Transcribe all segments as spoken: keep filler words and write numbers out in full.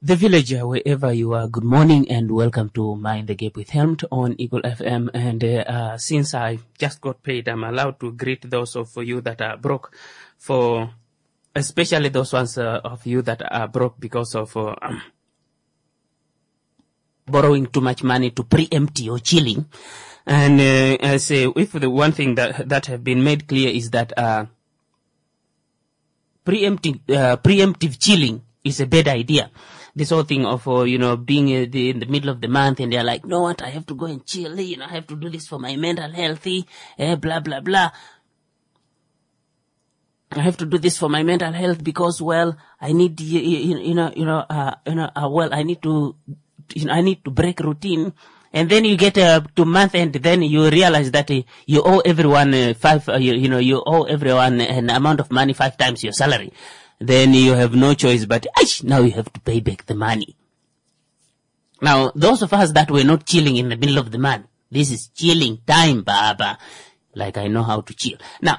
The Villager, wherever you are, good morning and welcome to Mind the Gap with Helmut on Eagle F M. And uh, uh, since I just got paid, I'm allowed to greet those of you that are broke, for especially those ones uh, of you that are broke because of uh, um, borrowing too much money to preempt your chilling. And uh, I say, if the one thing that that have been made clear is that uh, preemptive uh, preemptive chilling is a bad idea. This whole thing of, uh, you know, being uh, the, in the middle of the month and they're like, no, what, I have to go and chill, you know, I have to do this for my mental health, eh, blah, blah, blah. I have to do this for my mental health because, well, I need, you, you, you know, you know, uh, you know, uh, well, I need to, you know, I need to break routine. And then you get uh, to month end, then you realize that uh, you owe everyone uh, five, uh, you, you know, you owe everyone an amount of money five times your salary. Then you have no choice but, now you have to pay back the money. Now, those of us that were not chilling in the middle of the month, this is chilling time, Baba. Like I know how to chill. Now,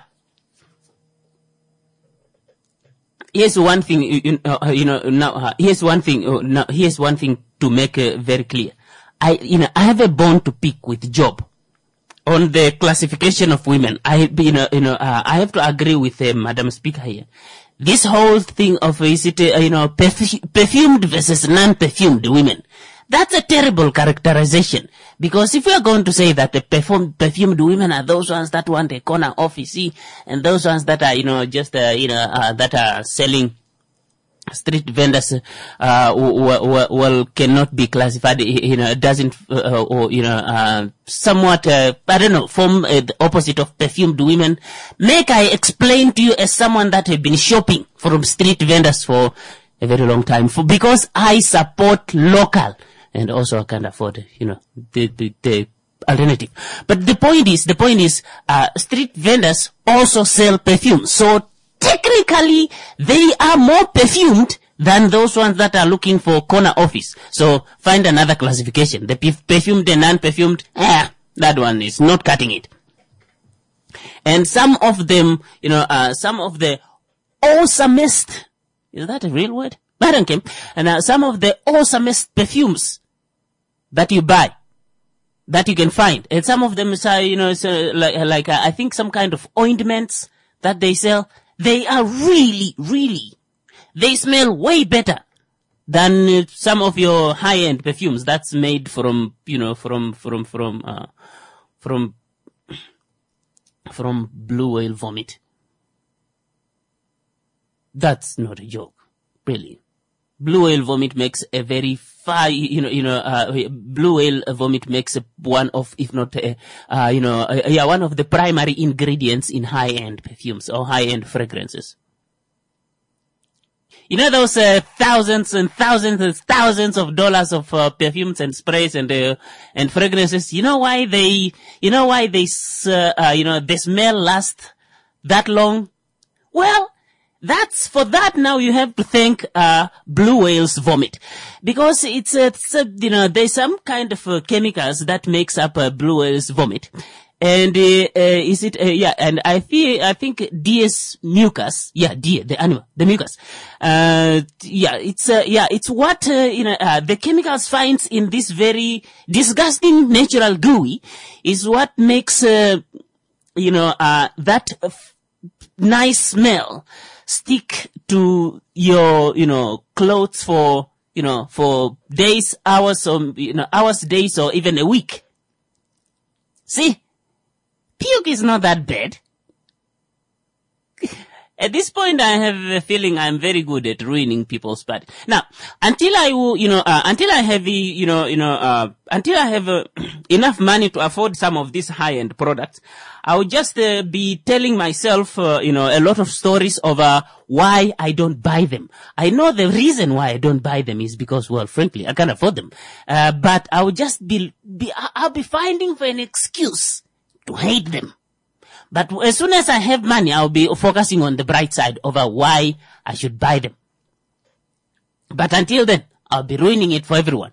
here's one thing, you, uh, you know, now, uh, here's one thing, uh, now, here's one thing to make uh, very clear. I, you know, I have a bone to pick with Job on the classification of women. I, you know, you know, uh, I have to agree with uh, Madam Speaker here. This whole thing of, is it, uh, you know, perfu- perfumed versus non-perfumed women. That's a terrible characterization. Because if we are going to say that the perfumed, perfumed women are those ones that want a corner office, and those ones that are, you know, just, uh, you know, uh, that are selling street vendors, uh, well, well, cannot be classified, you know, doesn't, uh, or, you know, uh, somewhat, uh, I don't know, form uh, the opposite of perfumed women. Make I explain to you as someone that have been shopping from street vendors for a very long time, for, because I support local, and also I can afford, you know, the, the, the alternative. But the point is, the point is, uh, street vendors also sell perfume. So, technically, they are more perfumed than those ones that are looking for corner office. So find another classification. The perfumed and non-perfumed, ah, that one is not cutting it. And some of them, you know, uh, some of the awesomest, is that a real word? I don't care. And uh, some of the awesomest perfumes that you buy, that you can find. And some of them, uh, you know, so like, like uh, I think some kind of ointments that they sell. They are really, really, they smell way better than uh, some of your high-end perfumes that's made from, you know, from, from, from, uh, from, from blue whale vomit. That's not a joke, really. Blue whale vomit makes a very fine, you know, you know, uh, blue whale vomit makes a, one of, if not, uh, uh you know, uh, yeah, one of the primary ingredients in high-end perfumes or high-end fragrances. You know those uh, thousands and thousands and thousands of dollars of uh, perfumes and sprays and uh, and fragrances. You know why they, you know why they, uh, uh, you know, they smell last that long? Well, That's, for that now you have to thank, uh, blue whale's vomit. Because it's, uh, it's uh, you know, there's some kind of uh, chemicals that makes up uh, blue whale's vomit. And, uh, uh, is it, uh, yeah, and I feel, I think deer's mucus, yeah, deer, the animal, the mucus, uh, yeah, it's, uh, yeah, it's what, uh, you know, uh, the chemicals finds in this very disgusting natural gooey is what makes, uh, you know, uh, that uh, nice smell stick to your, you know, clothes for, you know, for days, hours, or, you know, hours, days, or even a week. See? Puke is not that bad. At this point, I have a feeling I'm very good at ruining people's party. Now, until I will, you know, uh, until I have, you know, you know, uh, until I have uh, enough money to afford some of these high-end products, I will just uh, be telling myself, uh, you know, a lot of stories of uh, why I don't buy them. I know the reason why I don't buy them is because, well, frankly, I can't afford them. Uh, but I will just be, be, I'll be finding for an excuse to hate them. But as soon as I have money, I'll be focusing on the bright side over why I should buy them. But until then, I'll be ruining it for everyone.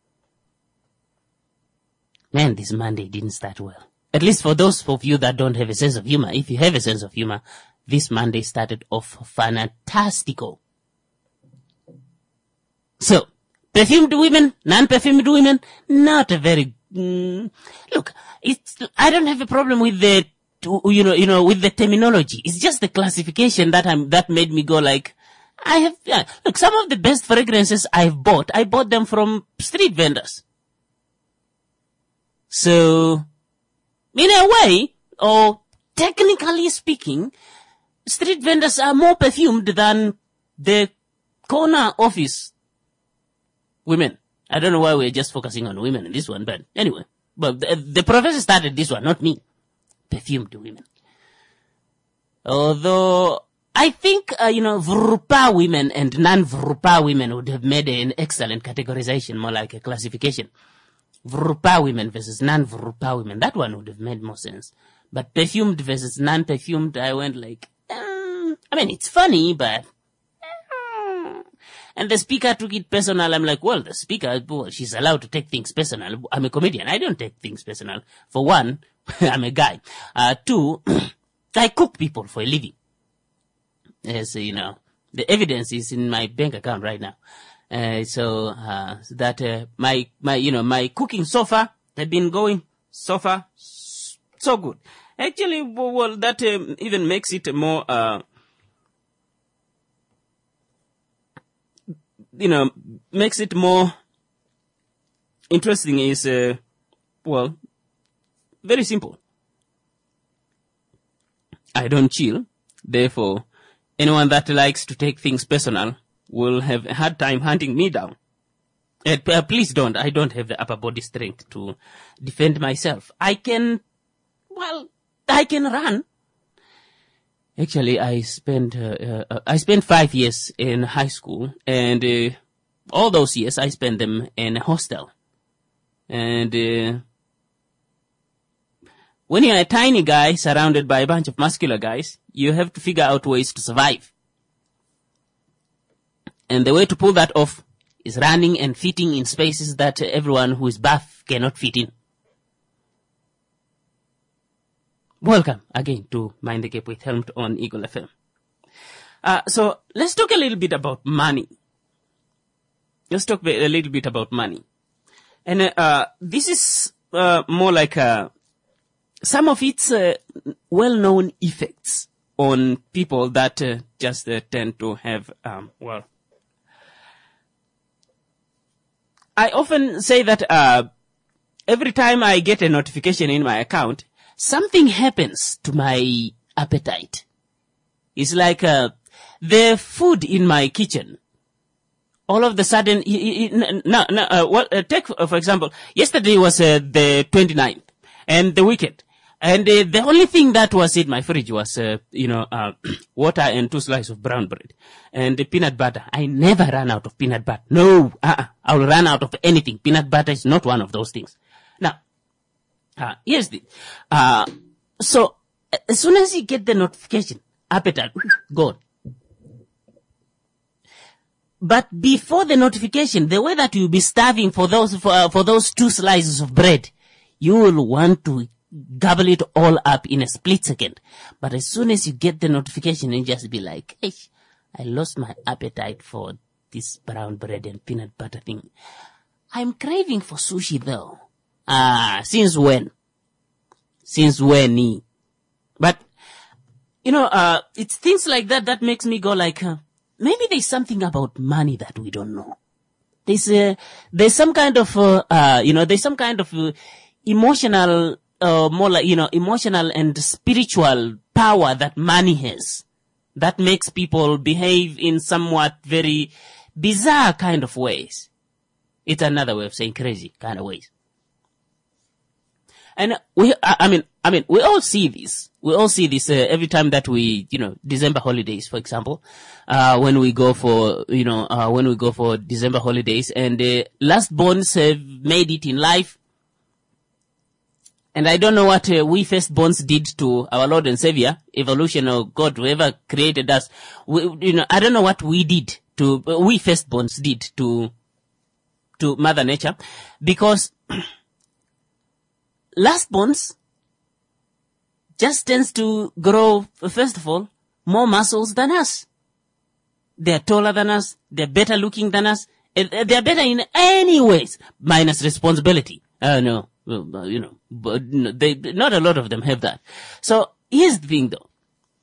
Man, this Monday didn't start well. At least for those of you that don't have a sense of humor. If you have a sense of humor, this Monday started off fantastical. So, perfumed women, non-perfumed women, not a very, mm, look, it's, I don't have a problem with the, you know, you know, with the terminology. It's just the classification that I'm, that made me go like, I have, yeah, look, some of the best fragrances I've bought, I bought them from street vendors. So, in a way, or technically speaking, street vendors are more perfumed than the corner office women. I don't know why we're just focusing on women in this one, but anyway. But the, the professor started this one, not me. Perfumed women. Although, I think, uh, you know, Vrupa women and non-Vrupa women would have made an excellent categorization, more like a classification. Vrupa women versus non-Vrupa women. That one would have made more sense. But perfumed versus non-perfumed, I went like, um, I mean, it's funny, but... Um, and the speaker took it personal. I'm like, well, the speaker, well, she's allowed to take things personal. I'm a comedian. I don't take things personal. For one, I'm a guy. Uh, two, I cook people for a living. As you know, the evidence is in my bank account right now. Uh, so, uh, that, uh, my, my, you know, my cooking so far, they've been going so far, so good. Actually, well, that um, even makes it more, uh, you know, makes it more interesting is, uh, well, very simple. I don't chill. Therefore, anyone that likes to take things personal will have a hard time hunting me down. Uh, uh, please don't. I don't have the upper body strength to defend myself. I can, well, I can run. Actually, I spent, uh, uh, I spent five years in high school, and uh, all those years I spent them in a hostel. And uh, when you're a tiny guy surrounded by a bunch of muscular guys, you have to figure out ways to survive. And the way to pull that off is running and fitting in spaces that everyone who is buff cannot fit in. Welcome again to Mind the Gap with Helmut on Eagle F M. Uh, so let's talk a little bit about money. Let's talk a little bit about money. And uh, this is uh, more like uh, some of its uh, well-known effects on people that uh, just uh, tend to have, um, well, I often say that uh, every time I get a notification in my account, something happens to my appetite. It's like uh, the food in my kitchen. All of the sudden, no, no, uh, well, uh, take, uh, for example, yesterday was uh, the twenty-ninth and the weekend. And uh, the only thing that was in my fridge was, uh, you know, uh, water and two slices of brown bread and the peanut butter. I never run out of peanut butter. No, uh-uh, I'll run out of anything. Peanut butter is not one of those things. Now, uh, here's the, uh, so as soon as you get the notification, appetite, gone. But before the notification, the way that you'll be starving for those, for, uh, for those two slices of bread, you will want to gobble it all up in a split second. But as soon as you get the notification, you just be like, hey, I lost my appetite for this brown bread and peanut butter thing. I'm craving for sushi though. Ah, since when? Since when? But, you know, uh, it's things like that that makes me go like, uh, maybe there's something about money that we don't know. There's, uh, there's some kind of, uh, uh, you know, there's some kind of uh, emotional, uh, more like, you know, emotional and spiritual power that money has that makes people behave in somewhat very bizarre kind of ways. It's another way of saying crazy kind of ways. And we, I, I mean, I mean, we all see this. We all see this uh, every time that we, you know, December holidays, for example, uh, when we go for, you know, uh, when we go for December holidays, and uh, last borns have made it in life. And I don't know what uh, we firstborns did to our Lord and Savior, evolution or God, whoever created us. We, you know, I don't know what we did to, uh, we firstborns did to, to Mother Nature, because lastborns just tends to grow, first of all, more muscles than us. They're taller than us, they're better looking than us, They are better in any ways, minus responsibility. Uh, no, you know, but they, not a lot of them have that. So here's the thing though.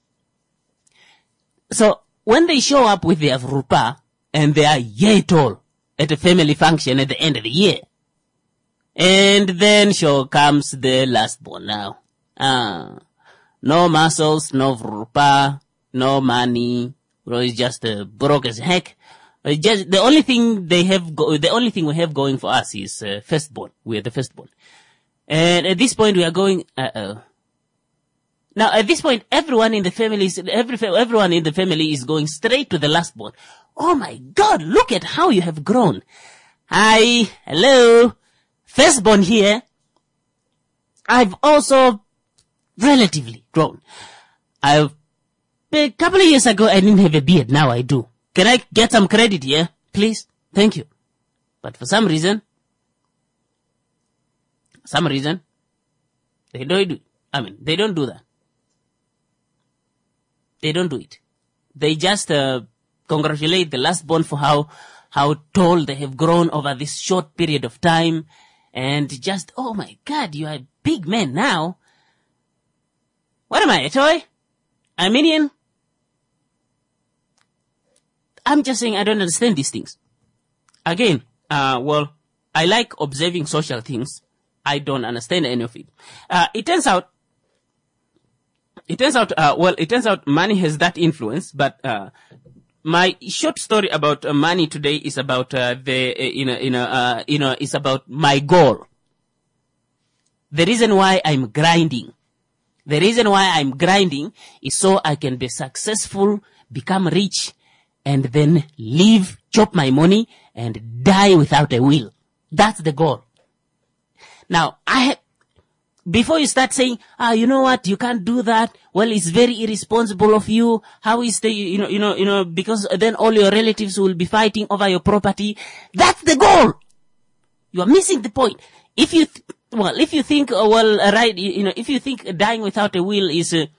So when they show up with their rupa and they are yay tall at a family function at the end of the year, and then show comes the last born now. Ah, no muscles, no rupa, no money. Bro, it's just uh, broke as heck. Uh, just the only thing they have, go- the only thing we have going for us is uh, firstborn. We are the firstborn, and at this point we are going. Uh oh. Now at this point, everyone in the family is every everyone in the family is going straight to the lastborn. Oh my God! Look at how you have grown. Hi, hello, firstborn here. I've also relatively grown. I've a couple of years ago I didn't have a beard. Now I do. Can I get some credit here, please? Thank you. But for some reason, some reason, they don't do, I mean, they don't do that. They don't do it. They just, uh, congratulate the lastborn for how, how tall they have grown over this short period of time. And just, oh my God, you are a big man now. What am I, a toy? A minion? I'm just saying I don't understand these things. Again, uh, well, I like observing social things. I don't understand any of it. Uh, it turns out, it turns out, uh, well, it turns out money has that influence, but, uh, my short story about uh, money today is about, uh, the, uh, you know, you know, uh, you know, it's about my goal. The reason why I'm grinding. The reason why I'm grinding is so I can be successful, become rich, and then leave, chop my money, and die without a will. That's the goal. Now, I ha- before you start saying, ah, you know what, you can't do that. Well, it's very irresponsible of you. How is the, you know, you know, you know, because then all your relatives will be fighting over your property. That's the goal. You are missing the point. If you, th- well, if you think, uh, well, uh, right, you, you know, if you think dying without a will is, uh,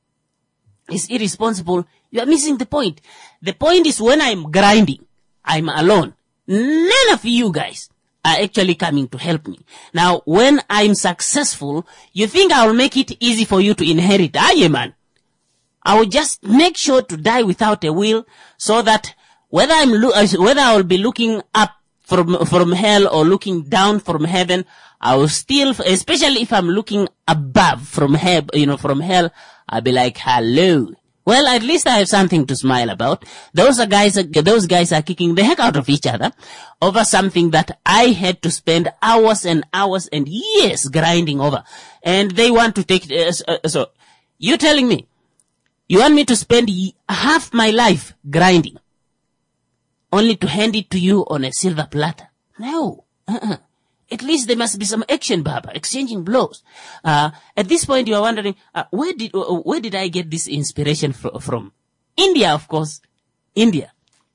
is irresponsible, you are missing the point. The point is when I'm grinding, I'm alone. None of you guys are actually coming to help me. Now, when I'm successful, you think I'll make it easy for you to inherit. Aye, man. I will just make sure to die without a will so that whether I'm, lo- whether I will be looking up from, from hell or looking down from heaven, I will still, especially if I'm looking above from hell, you know, from hell, I'll be like, hello. Well, at least I have something to smile about. Those are guys, those guys are kicking the heck out of each other over something that I had to spend hours and hours and years grinding over. And they want to take, uh, so, you're telling me, you want me to spend half my life grinding, only to hand it to you on a silver platter? No. Uh-uh. At least there must be some action, Baba, exchanging blows. Uh, at this point, you are wondering, uh, where did, uh, where did I get this inspiration fr- from? India, of course. India.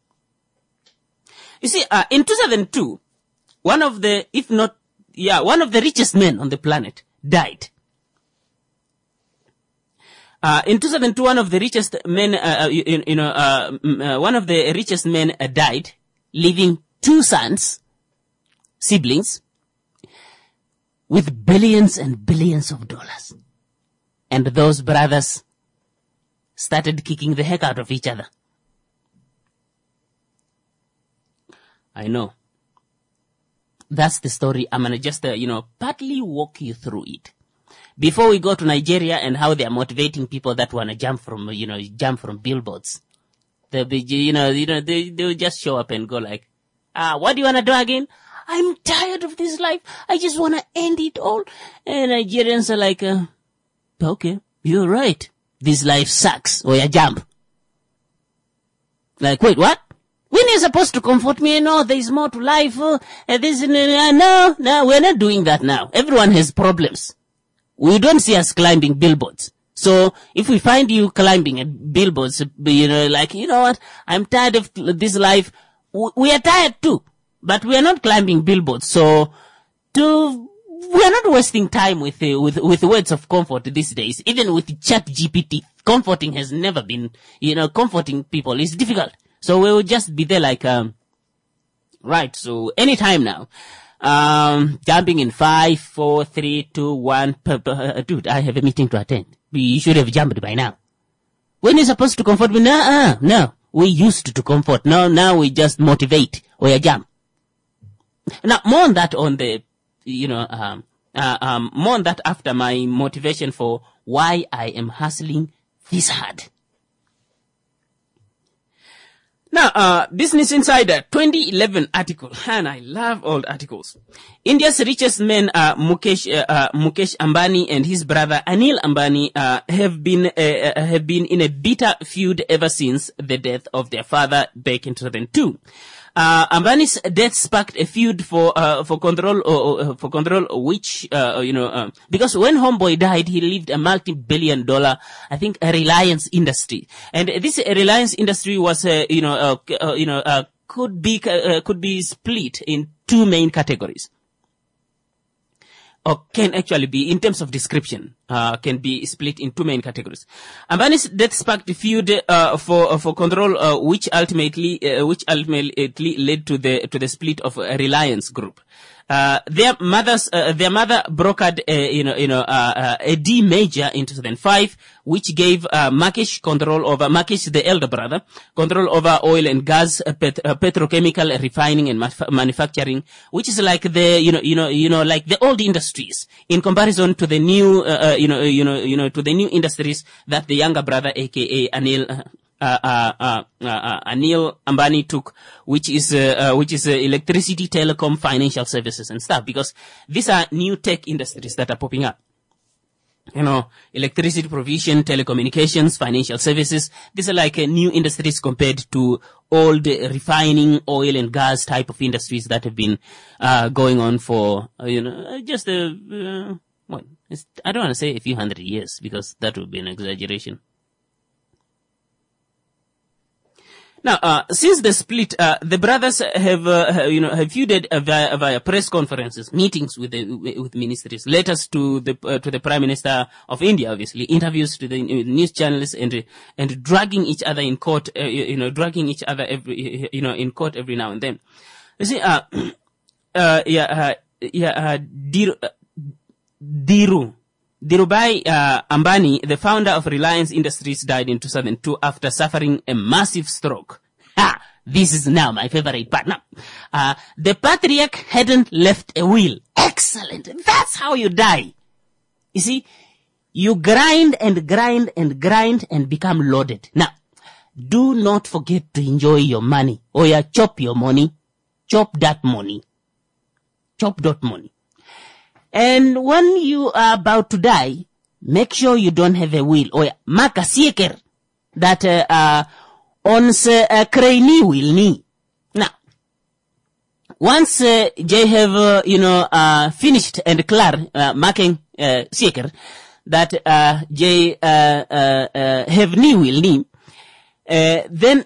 You see, uh, in two thousand two, one of the, if not, yeah, one of the richest men on the planet died. Uh, in two thousand two, one of the richest men, uh, you, you know, uh, uh, one of the richest men uh, died, leaving two sons, siblings, with billions and billions of dollars. And those brothers started kicking the heck out of each other. I know. That's the story. I'm gonna just, uh, you know, partly walk you through it. Before we go to Nigeria and how they are motivating people that want to jump from, you know, jump from billboards. They'll be, you know, you know, they, they'll just show up and go like, ah, what do you want to do again? I'm tired of this life. I just want to end it all. And Nigerians are like, uh, okay, you're right. This life sucks. Or you jump. Like, wait, what? When you're supposed to comfort me, no, there's more to life. Uh, this, uh, no, no, we're not doing that now. Everyone has problems. We don't see us climbing billboards. So if we find you climbing billboards, you know, like, you know what? I'm tired of this life. We are tired too. But we are not climbing billboards, so to, we are not wasting time with, uh, with, with words of comfort these days. Even with Chat G P T, comforting has never been, you know, comforting people is difficult. So we will just be there like, um, Right, so anytime now. Um, jumping in five, four, three, two, one. P- p- uh, dude, I have a meeting to attend. You should have jumped by now. When you're supposed to comfort me, no, uh, no. We used to comfort. No, now we just motivate or you jump. Now, more on that on the, you know, um, uh, um, more on that after my motivation for why I am hustling this hard. Now, uh, Business Insider twenty eleven article, and I love old articles. India's richest men, uh, Mukesh, uh, uh, Mukesh Ambani and his brother Anil Ambani, uh, have been, uh, uh, have been in a bitter feud ever since the death of their father back in two thousand two. Uh, Ambani's death sparked a feud for, uh, for control, uh, for control, which, uh, you know, uh, because when Homeboy died, he lived a multi-billion dollar, I think, a Reliance industry. And this Reliance industry was, uh, you know, uh, uh, you know, uh, could be, uh, could be split in two main categories. Or can actually be, in terms of description, uh, can be split in two main categories. Ambani's death sparked a feud, uh, for, uh, for control, uh, which ultimately, uh, which ultimately led to the, to the split of a Reliance Group. Uh, their mothers, uh, their mother brokered, uh, you know, you know, uh, uh, a D major in two thousand five, which gave, uh, Mukesh control over, Mukesh, the elder brother, control over oil and gas, uh, pet, uh, petrochemical refining and maf- manufacturing, which is like the, you know, you know, you know, like the old industries in comparison to the new, uh, uh you know, you know, you know, to the new industries that the younger brother, aka Anil, uh, Uh, uh, uh, uh, Anil Ambani took, which is, uh, uh, which is uh, electricity, telecom, financial services and stuff, because these are new tech industries that are popping up. You know, electricity provision, telecommunications, financial services. These are like uh, new industries compared to old uh, refining, oil and gas type of industries that have been, uh, going on for, uh, you know, just a, uh, what, it's, I don't want to say a few hundred years because that would be an exaggeration. Now, uh, since the split, uh, the brothers have, uh, you know, have feuded uh, via, via press conferences, meetings with the, with ministries, letters to the, uh, to the Prime Minister of India, obviously, interviews to the news channels and, and dragging each other in court, uh, you know, dragging each other every, you know, in court every now and then. You see, uh, uh, yeah, uh, yeah, uh, Diru, uh, Diru. Dhirubhai uh, Ambani, the founder of Reliance Industries, died in two thousand two after suffering a massive stroke. Ah, this is now my favorite part. Now, uh, the patriarch hadn't left a will. Excellent. That's how you die. You see, you grind and grind and grind and become loaded. Now, do not forget to enjoy your money. Or yeah, chop your money. Chop that money. Chop that money. And when you are about to die, make sure you don't have a will. Or mark a seeker that, uh, uh, owns a uh, crane will ni. Now, once, uh, they have, uh, you know, uh, finished and clear, uh, marking, uh, seeker, that, uh, they, uh, uh, uh, have ni will ni, uh, then,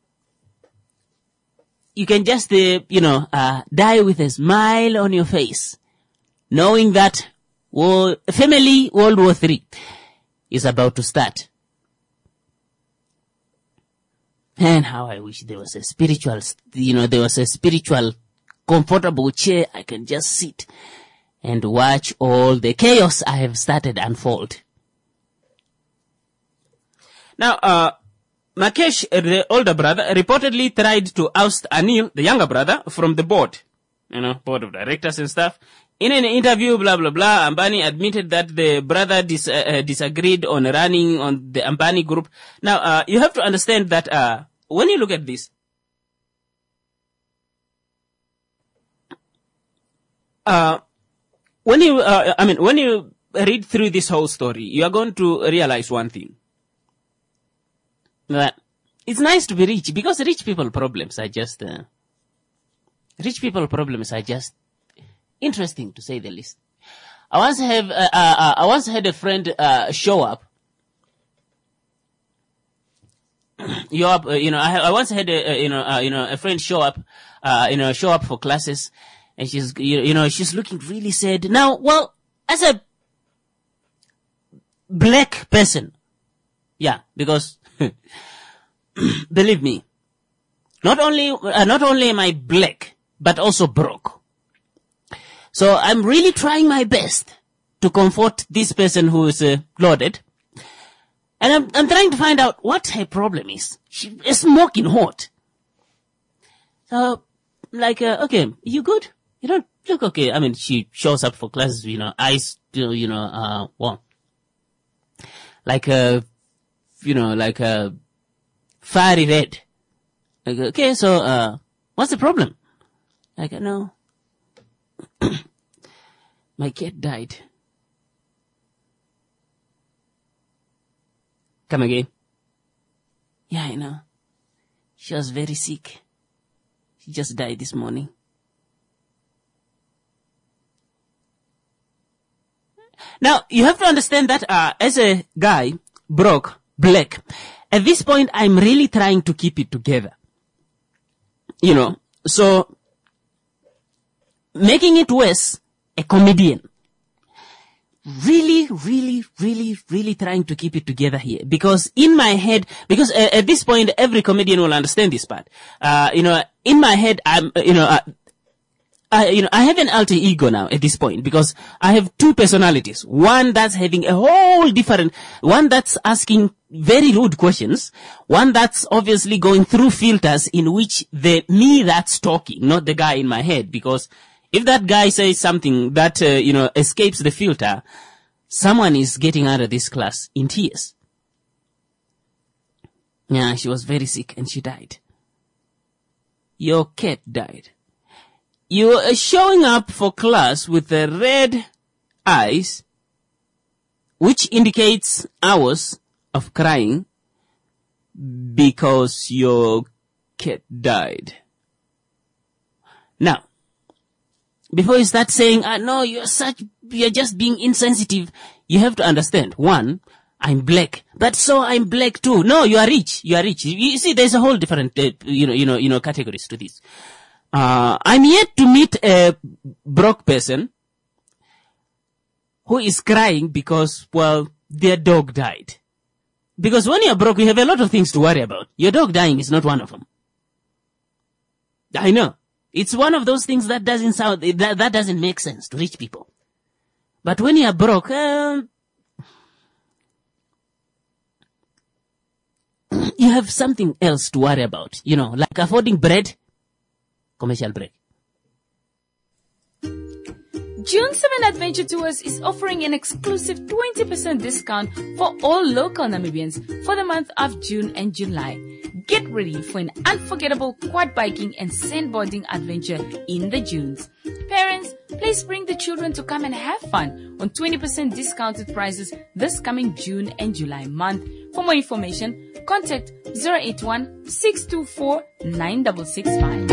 you can just, uh, you know, uh, die with a smile on your face, knowing that war, family World War Three is about to start. And how I wish there was a spiritual, you know, there was a spiritual, comfortable chair I can just sit and watch all the chaos I have started unfold. Now, uh, Mukesh, the older brother, reportedly tried to oust Anil, the younger brother, from the board, you know, board of directors and stuff. In an interview, blah, blah, blah, Ambani admitted that the brother dis- uh, disagreed on running on the Ambani group. Now, uh, you have to understand that, uh, when you look at this, uh, when you, uh, I mean, when you read through this whole story, you are going to realize one thing. That it's nice to be rich because rich people problems are just, uh, rich people problems are just interesting, to say the least. I once have, uh, uh, I once had a friend, uh, show up. you up, uh, you know, I, I once had a, uh, you know, uh, you know, a friend show up, uh, you know, show up for classes, and she's, you, you know, she's looking really sad. Now, well, as a black person, yeah, because believe me, not only, uh, not only am I black, but also broke. So I'm really trying my best to comfort this person who is uh, loaded. And I'm, I'm trying to find out what her problem is. She is smoking hot. So, like, uh, okay, you good? You don't look okay. I mean, she shows up for classes, you know, eyes still, you know, uh, well, like a, you know, like a fiery red. Like, okay, so, uh, what's the problem? Like, no, my cat died. Come again? Yeah, I know. She was very sick. She just died this morning. Now, you have to understand that uh, as a guy, broke, black, at this point, I'm really trying to keep it together. You know, so making it worse, a comedian. Really, really, really, really trying to keep it together here. Because in my head, because uh, at this point, every comedian will understand this part. Uh, you know, in my head, I'm, uh, you know, uh, I, you know, I have an alter ego now at this point because I have two personalities. One that's having a whole different, one that's asking very rude questions. One that's obviously going through filters in which the me that's talking, not the guy in my head, because if that guy says something that, uh, you know, escapes the filter, someone is getting out of this class in tears. Yeah, she was very sick and she died. Your cat died. You are showing up for class with the red eyes, which indicates hours of crying because your cat died. Now, before you start saying, ah, no, you're such, you're just being insensitive, you have to understand, one, I'm black, but so I'm black too. No, you are rich, you are rich. You, you see, there's a whole different, uh, you know, you know, you know, categories to this. Uh, I'm yet to meet a broke person who is crying because, well, their dog died. Because when you're broke, you have a lot of things to worry about. Your dog dying is not one of them. I know. It's one of those things that doesn't sound, that, that doesn't make sense to rich people. But when you're broke, uh, you have something else to worry about. You know, like affording bread. Commercial break. June seventh Adventure Tours is offering an exclusive twenty percent discount for all local Namibians for the month of June and July. Get ready for an unforgettable quad biking and sandboarding adventure in the Dunes. Parents, please bring the children to come and have fun on twenty percent discounted prices this coming June and July month. For more information, contact zero eight one, six two four, nine six six five.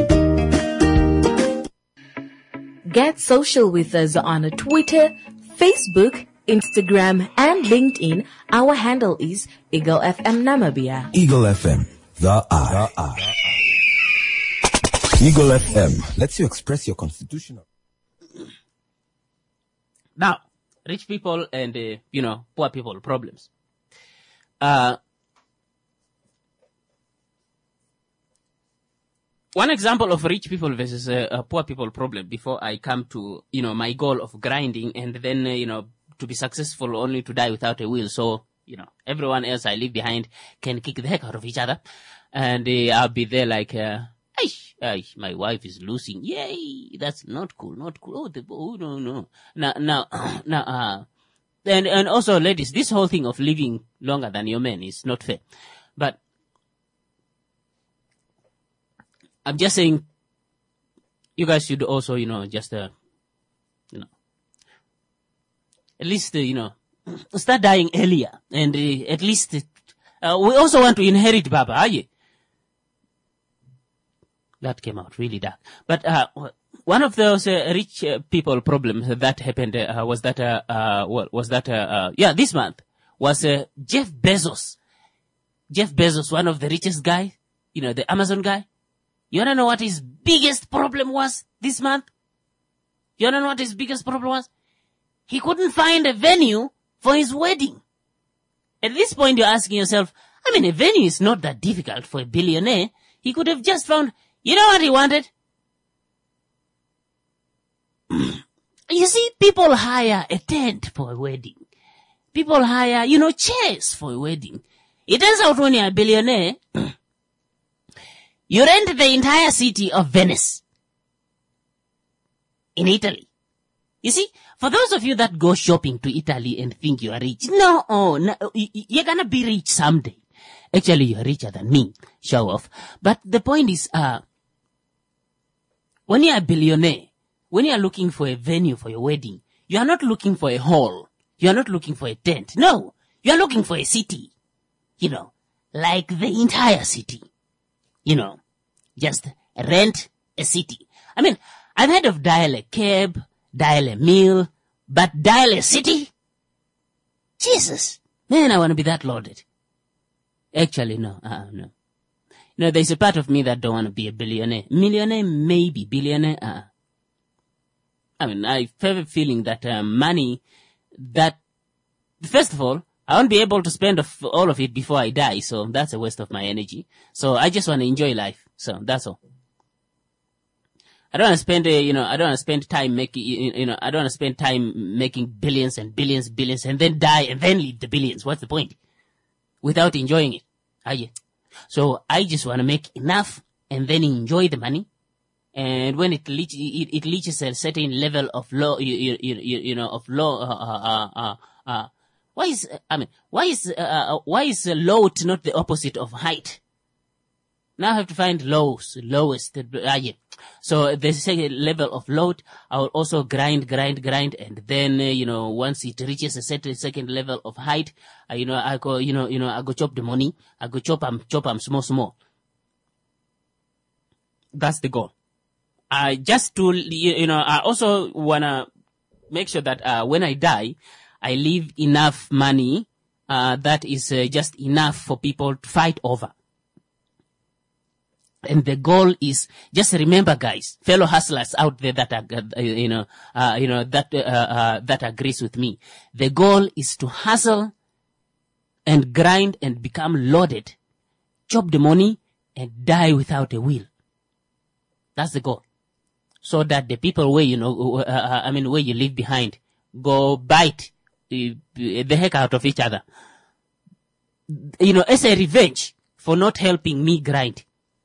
Get social with us on Twitter, Facebook, Instagram, and LinkedIn. Our handle is Eagle F M Namibia. Eagle F M, the I. The I. Eagle F M lets you express your constitutional. Now, rich people and, uh, you know, poor people problems. Uh, One example of rich people versus uh, a poor people problem before I come to, you know, my goal of grinding and then, uh, you know, to be successful only to die without a will. So, you know, everyone else I leave behind can kick the heck out of each other. And uh, I'll be there like, uh, Aish, aish, my wife is losing. Yay, that's not cool, not cool. Oh, the, oh no, no. Now, now, now, uh, and, and also ladies, this whole thing of living longer than your men is not fair. But I'm just saying, you guys should also, you know, just, uh, you know, at least, uh, you know, start dying earlier. And uh, at least, uh, we also want to inherit Baba, are you? That came out really dark. But uh, one of those uh, rich uh, people problems that happened uh, was that, uh, uh, was that, uh, uh, yeah, this month was uh, Jeff Bezos. Jeff Bezos, one of the richest guys, you know, the Amazon guy. You wanna know what his biggest problem was this month? You wanna know what his biggest problem was? He couldn't find a venue for his wedding. At this point, you're asking yourself, I mean, a venue is not that difficult for a billionaire. He could have just found, you know what he wanted? see, people hire a tent for a wedding. People hire, you know, chairs for a wedding. It turns out when you're a billionaire, you rent the entire city of Venice in Italy. You see, for those of you that go shopping to Italy and think you are rich, no, oh, no, you're gonna be rich someday. Actually, you're richer than me. Show off. But the point is, uh, when you're a billionaire, when you're looking for a venue for your wedding, you are not looking for a hall. You are not looking for a tent. No, you are looking for a city. You know, like the entire city. You know, just rent a city. I mean, I've heard of dial a cab, dial a meal, but dial a city? Jesus, man, I want to be that loaded. Actually, no, uh, no. You know, there's a part of me that don't want to be a billionaire. Millionaire, maybe. Billionaire, uh. I mean, I have a feeling that uh, money, that, first of all, I won't be able to spend of, all of it before I die, so that's a waste of my energy. So I just want to enjoy life, so that's all. I don't want to spend, uh, you know, I don't want to spend time making, you, you know, I don't want to spend time making billions and billions, billions, and then die and then leave the billions. What's the point? Without enjoying it. Are you? So I just want to make enough and then enjoy the money. And when it, reach, it, it reaches a certain level of low, you, you, you, you know, of low, uh, uh, uh, uh, why is, I mean, why is, uh, why is uh, low not the opposite of height? Now I have to find lows, lowest, uh, yeah. So the second level of load, I will also grind, grind, grind, and then, uh, you know, once it reaches a certain second level of height, uh, you know, I go, you know, you know, I go chop the money, I go chop them, chop them small, small. That's the goal. I just to, you know, I also wanna make sure that, uh, when I die, I leave enough money, uh, that is uh, just enough for people to fight over. And the goal is, just remember, guys, fellow hustlers out there that are, uh, you know, uh, you know, that, uh, uh, that agrees with me. The goal is to hustle and grind and become loaded, chop the money and die without a will. That's the goal. So that the people where, you know, uh, uh, I mean, where you leave behind go bite uh, the heck out of each other. You know, as a revenge for not helping me grind.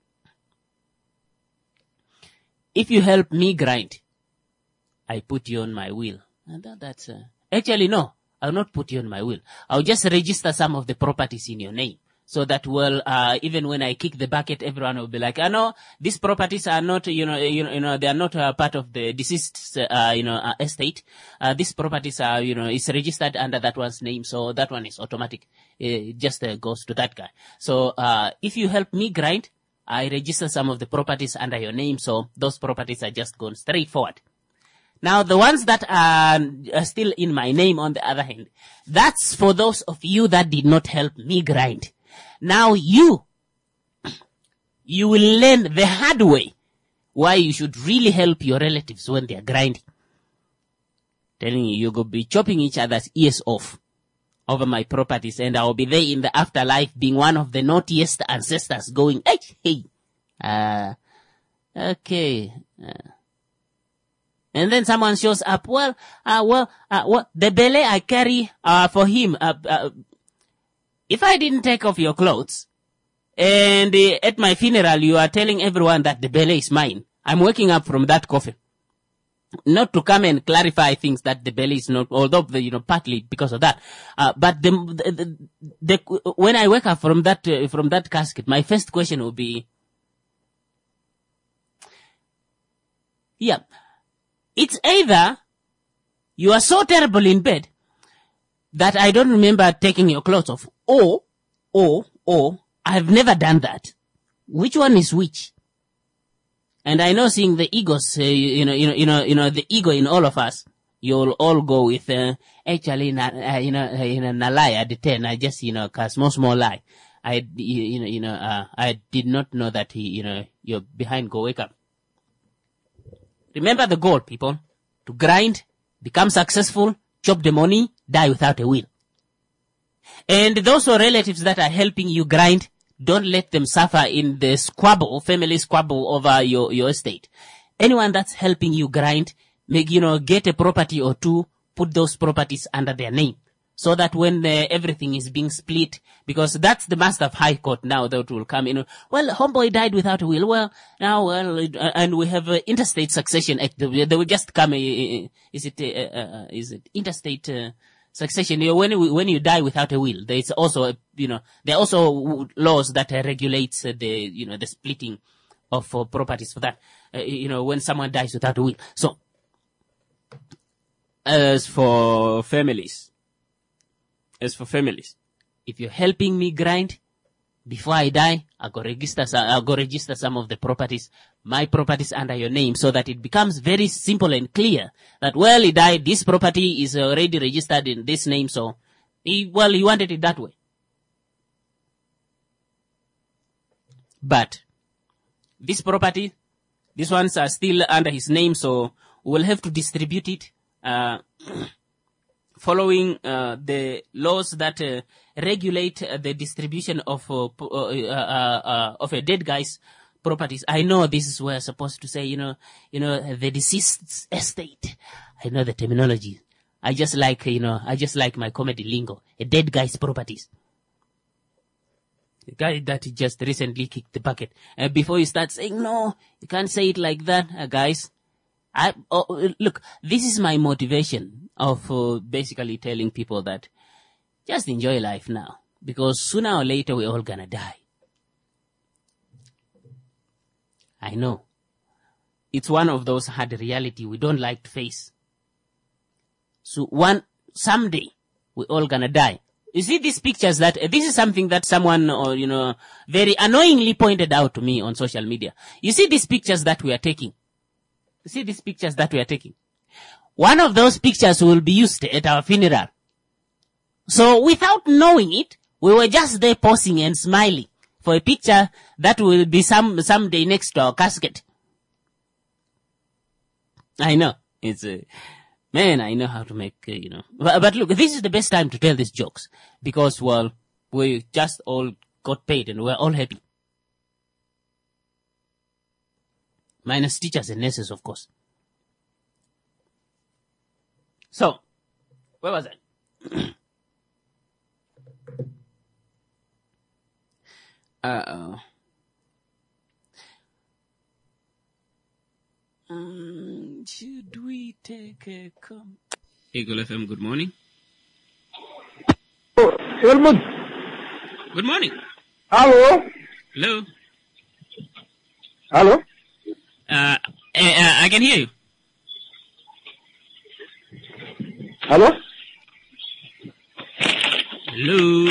If you help me grind, I put you on my will. And that, that's, uh, actually, no, I'll not put you on my will. I'll just register some of the properties in your name. So that, well, uh, even when I kick the bucket, everyone will be like, I know these properties are not, you know, you know, you know, they are not uh, part of the deceased, uh, you know, uh, estate. Uh, these properties are, you know, it's registered under that one's name. So that one is automatic. It just uh, goes to that guy. So, uh, if you help me grind, I register some of the properties under your name. So those properties are just gone straight forward. Now, the ones that are, are still in my name, on the other hand, that's for those of you that did not help me grind. Now you, you will learn the hard way why you should really help your relatives when they are grinding. Telling you, you're going to be chopping each other's ears off over my properties, and I'll be there in the afterlife being one of the naughtiest ancestors going, hey, hey, uh, okay. Uh, and then someone shows up, well, uh, well, uh, well, the belly I carry, uh, for him, uh, uh, if I didn't take off your clothes, and uh, at my funeral you are telling everyone that the belly is mine, I'm waking up from that coffin. Not to come and clarify things that the belly is not, although, the, you know, partly because of that. Uh, but the, the, the, the, when I wake up from that, uh, from that casket, my first question will be, yeah, it's either you are so terrible in bed that I don't remember taking your clothes off, or, or, or, I've never done that. Which one is which? And I know, seeing the egos, uh, you, you know, you know, you know, you know, the ego in all of us, you'll all go with, uh, actually, uh, you know, uh, you know, na lie at the ten. I just, you know, a small, small lie. I, you, you know, you know, uh, I did not know that he, you know, you're behind. Go wake up. Remember the goal, people. To grind, become successful, chop the money, die without a will. And those are relatives that are helping you grind. Don't let them suffer in the squabble, family squabble over your, your estate. Anyone that's helping you grind, make, you know, get a property or two, put those properties under their name. So that when the, everything is being split, because that's the master of high court now that will come in. Well, homeboy died without a will. Well, now, well, uh, and we have uh, interstate succession act. They will just come, uh, is it, uh, uh, is it interstate, uh, succession? You know, when, when you die without a will, there's also, a, you know, there are also laws that uh, regulates uh, the, you know, the splitting of uh, properties for that. Uh, you know, when someone dies without a will. So, as for families, As for families, if you're helping me grind, before I die, I go register, I go register some of the properties, my properties under your name, so that it becomes very simple and clear that, well, he died, this property is already registered in this name, so he, well, he wanted it that way. But this property, these ones are still under his name, so we'll have to distribute it, uh, following uh, the laws that uh, regulate uh, the distribution of uh, uh, uh, uh, of a dead guy's properties. I know this is where I'm supposed to say, you know, you know, the deceased's estate. I know the terminology. I just like, you know, I just like my comedy lingo. A dead guy's properties. The guy that just recently kicked the bucket. Uh, before you start saying, no, you can't say it like that, uh, guys. I, oh, look, this is my motivation of uh, basically telling people that just enjoy life now, because sooner or later we're all gonna die. I know. It's one of those hard reality we don't like to face. So one, someday we're all gonna die. You see these pictures that, uh, this is something that someone, or, you know, very annoyingly pointed out to me on social media. You see these pictures that we are taking. You see these pictures that we are taking. One of those pictures will be used at our funeral. So without knowing it, we were just there posing and smiling for a picture that will be some, someday next to our casket. I know. It's a, uh, man, I know how to make, uh, you know, but, but look, this is the best time to tell these jokes because, well, we just all got paid and we're all happy. Minus teachers and nurses, of course. So, where was I? Uh-oh. Um, should we take a com... Eagle F M, good morning. Oh, good morning. Good morning. Hello? Hello? Hello? Uh, uh, I can hear you. Hello? Hello?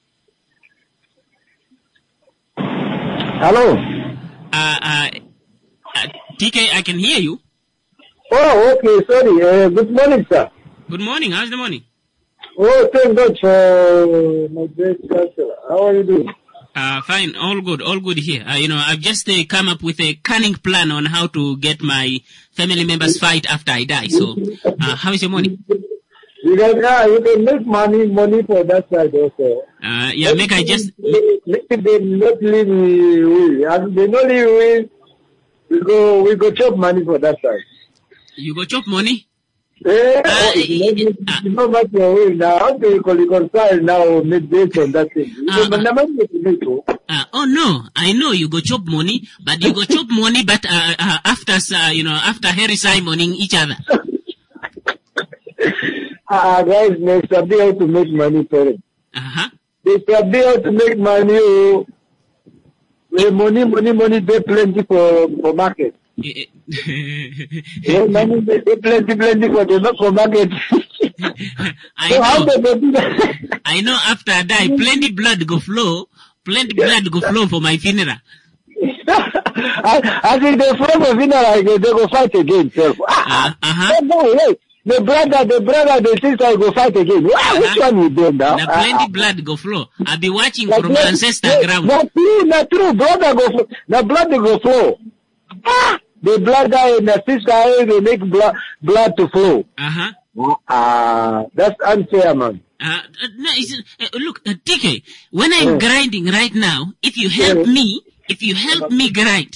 Hello? Uh, uh, uh, T K, I can hear you. Oh, okay, sorry. Uh, good morning, sir. Good morning. How's the morning? Oh, thank God for my great counsel. How are you doing? Uh, fine. All good. All good here. Uh, you know, I've just uh, come up with a cunning plan on how to get my family members fight after I die. So, uh, how is your morning? You can, uh, you can make money, money for that side also. Uh, yeah, make I just... Let them not leave me. And they not leave me. We go, we go chop money for that side. You go chop money? Yeah, uh, oh, it's uh, not much your way now. How do you reconcile now make based on that thing? Uh, uh, uh, oh no, I know you go chop money, but you go chop money, but uh, uh, after uh, you know after Harry Simoning each other. Ah, uh, guys, they should be able to make money for it. Uh huh. They should be able to make money. Oh, money, money, money. They plenty for for market. Yeah, money, they plenty, plenty for the for market. I so know. How they do that? I know. After I die, plenty blood go flow. Plenty blood go flow for my funeral. I, I think they flow for funeral. They go fight again. So. Ah, uh huh. No, wait. The brother, the brother, the sister go fight again. Wow, uh-huh. Which one you do now? The plenty uh, blood go flow. I'll be watching from the ancestor yeah, ground. Not true, not true. Brother go flow. The blood go flow. Ah, the blood guy and the sister, they make blood, blood to flow. Uh-huh. Ah, uh, that's unfair, man. Uh, no, it's, uh, look, uh, T K, when I'm yeah. grinding right now, if you help yeah. me, if you help me grind,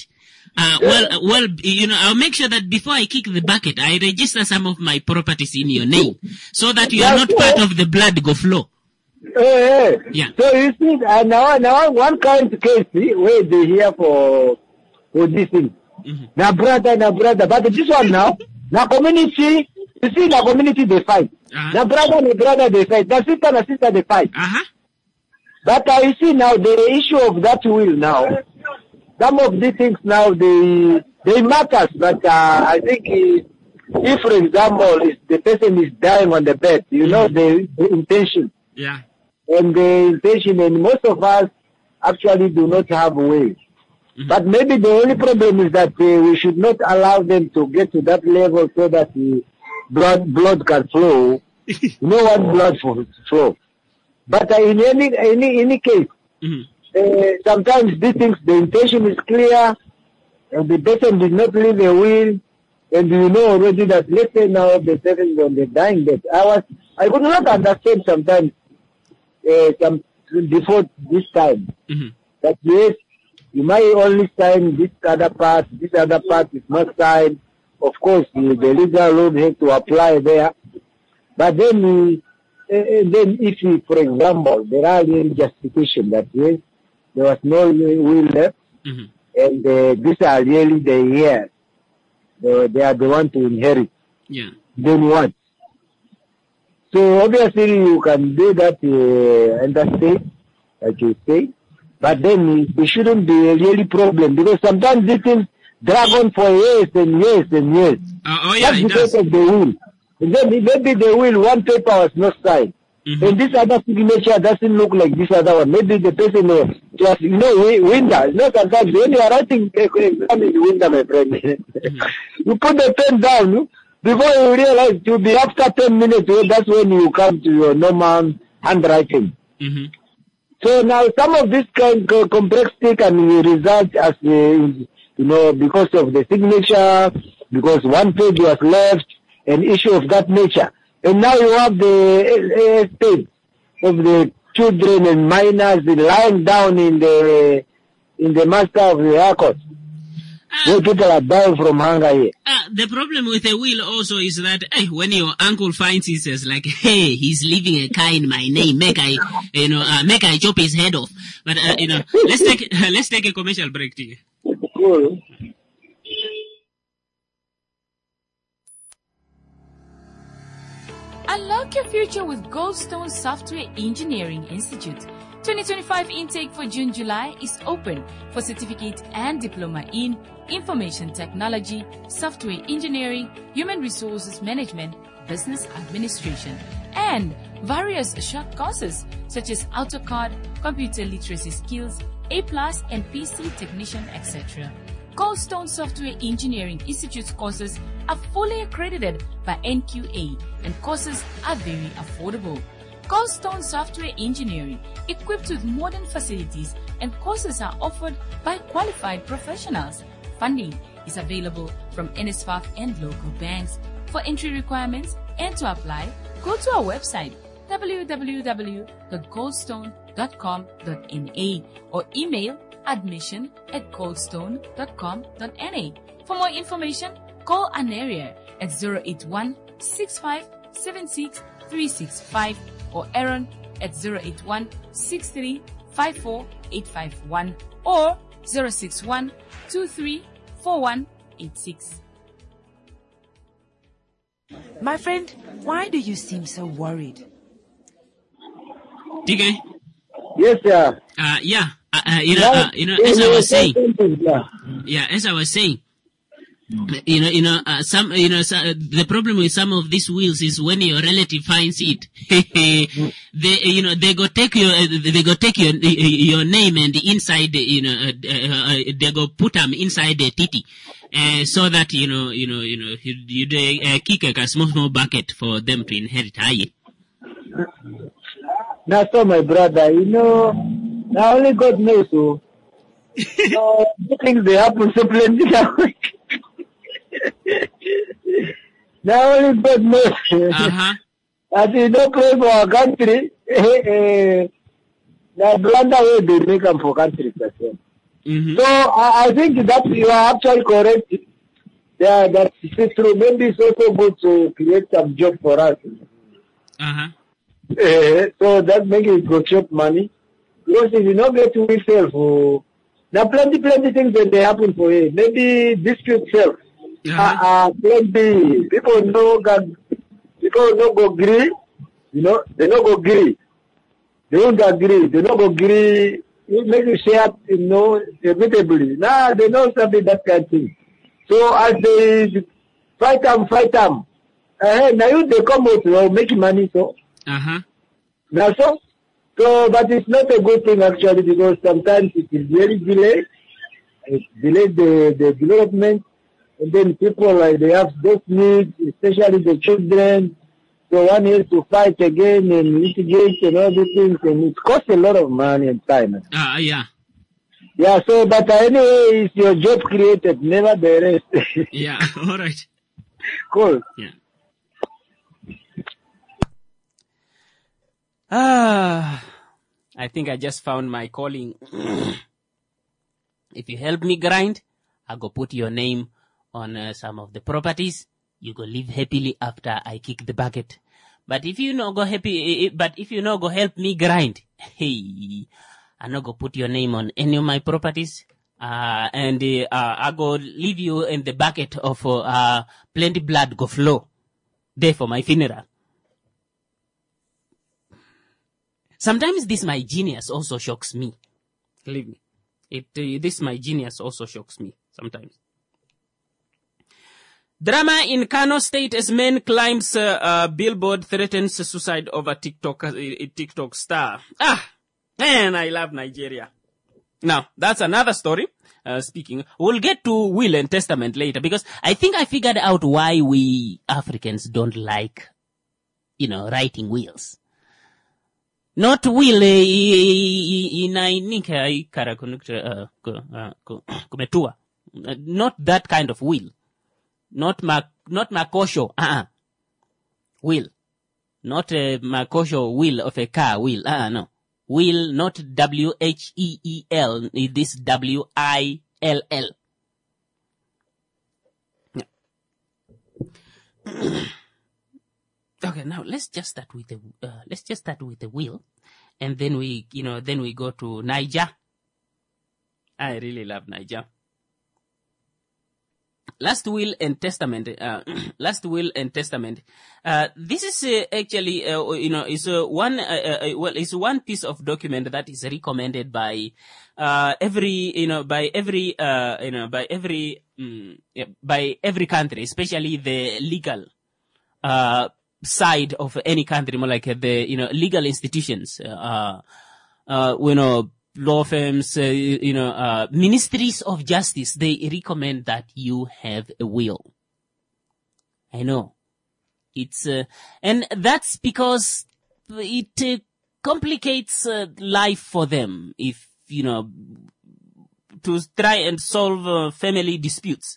Uh, well, uh, well, you know, I'll make sure that before I kick the bucket, I register some of my properties in your name, so that you are not part of the blood go flow. Hey, hey. Yeah. So you see, uh, now, now one kind of case see, where they here for for this thing. Mm-hmm. Now brother, now brother, but this one now, now community, you see, now community they fight. Uh-huh. Now brother, now brother they fight. Now sister, now sister they fight. Uh-huh. But uh, you see now the issue of that will now. Some of these things now, they they matter, but uh, I think uh, if, for example, if the person is dying on the bed, you know, the, the intention. Yeah. And the intention, and most of us actually do not have ways. Mm-hmm. But maybe the only problem is that uh, we should not allow them to get to that level so that the blood, blood can flow. You know what blood flow. But uh, in any, any, any case, mm-hmm. Uh, sometimes these things, the intention is clear, and the person did not leave a will, and you know already that, let's say now the person is on the dying bed. I was, I could not understand sometimes, uh, some, before this time, mm-hmm. that yes, you might only sign this other part, this other part is not signed. Of course, the, the legal loan has to apply there. But then, uh, uh, then if you, for example, there are any justification that yes, there was no will left, mm-hmm. and uh, these are really the heirs. They, they are the one to inherit. Yeah. Then what? So obviously you can do that uh, interstate, like you say, but then it shouldn't be a really problem because sometimes these things drag on for years and years and years. Uh, oh yeah, That's it because does. of the will. And then maybe the will, one paper was not signed. Mm-hmm. And this other signature doesn't look like this other one. Maybe the person uh, just, you know, window. You know, sometimes when you are writing exam in window, my friend, mm-hmm. you put the pen down, no? Before you realize it will be after ten minutes, well, that's when you come to your normal handwriting. Mm-hmm. So now some of this kind of complexity can result as, uh, you know, because of the signature, because one page was left, an issue of that nature. And now you have the estate of the children and minors lying down in the in the master of the High Court. Uh, where people are dying from hunger here. Uh, the problem with a will also is that hey, when your uncle finds it, says like, hey, he's leaving a car in my name, make I, you know, uh, make I chop his head off. But uh, you know, let's take uh, let's take a commercial break, T. Cool. Unlock your future with Goldstone Software Engineering Institute. twenty twenty-five intake for June July is open for certificate and diploma in information technology, software engineering, human resources management, business administration, and various short courses such as AutoCAD, computer literacy skills, A plus, and P C technician, et cetera. Goldstone Software Engineering Institute's courses are fully accredited by N Q A and courses are very affordable. Goldstone Software Engineering, equipped with modern facilities and courses are offered by qualified professionals. Funding is available from N S F A F and local banks. For entry requirements and to apply, go to our website w w w dot goldstone dot com dot n a or email admission at goldstone dot com dot n a. For more information, call Aneria at zero eight one, six five seven six, three six five or Aaron at zero eight one, six three five four, eight five one or zero six one, two three four one eight six. My friend, why do you seem so worried? D K? Yes, sir. Uh, yeah. Uh, uh, you know, uh, you know, as I was saying, yeah, as I was saying, you know, you know, uh, some, you know, so, uh, the problem with some of these wills is when your relative finds it, they, you know, they go take your, uh, they go take your, your name and inside, you know, uh, uh, they go put them inside the titty, uh, so that, you know, you know, you know, you, you uh, kick a small, small bucket for them to inherit. Aye. Now, so my brother, you know, now only God knows, so, so things they happen so plenty now. Now only God knows. Uh-huh. As you don't pray for our country, eh, eh, the blunder way they make them for countries as well. Mm-hmm. So I, I think that you are actually correct. Yeah, that's true. Maybe it's also good to create some job for us. Uh-huh. Uh, so that make it go chop money. Because if you not get to yourself, oh, there are plenty, plenty things that they happen for you. Maybe dispute self. Uh-huh. Uh, uh, plenty. People know that, people don't go agree, you know, they don't go agree. They don't agree. They don't go agree. It makes you share, you know, inevitably. Nah, they don't something that kind of thing. So as they fight them, fight them, uh, now you they come out, you know, make money, so. Uh-huh. Now so, so, but it's not a good thing actually because sometimes it is very delayed. It delays the, the development, and then people like they have those needs, especially the children. So one has to fight again and litigate and all these things, and it costs a lot of money and time. Uh, yeah. Yeah, so, but anyway, it's your job created, never the rest. Yeah, all right. Cool. Yeah. Ah, I think I just found my calling. If you help me grind, I go put your name on uh, some of the properties. You go live happily after I kick the bucket. But if you no go happy, but if you no go help me grind, hey, I no go put your name on any of my properties. Uh, and uh, I go leave you in the bucket of uh, plenty blood go flow there for my funeral. Sometimes this my genius also shocks me. Believe me. It, uh, this my genius also shocks me sometimes. Drama in Kano State as man climbs uh, uh, billboard, threatens suicide over TikTok, uh, TikTok star. Ah, man, I love Nigeria. Now, that's another story. Uh, speaking, we'll get to will and testament later because I think I figured out why we Africans don't like, you know, writing wills. Not will inainika ikara kunukta kumetua. Not that kind of will. Not ma, not makosho, uh-uh. Will. Not a makosho will of a car, will, uh-uh, no. Will, not W H E E L, this W I L L. Okay, now let's just start with the, uh, let's just start with the will. And then we, you know, then we go to Niger. I really love Niger. Last will and testament, uh, last will and testament. Uh, this is uh, actually, uh, you know, is uh, one, uh, uh, well, it's one piece of document that is recommended by, uh, every, you know, by every, uh, you know, by every, um, yeah, by every country, especially the legal, uh, side of any country, more like uh, the, you know, legal institutions, uh, uh, you know, law firms, uh, you know, uh, ministries of justice, they recommend that you have a will. I know. It's, uh, and that's because it uh, complicates uh, life for them if, you know, to try and solve uh, family disputes.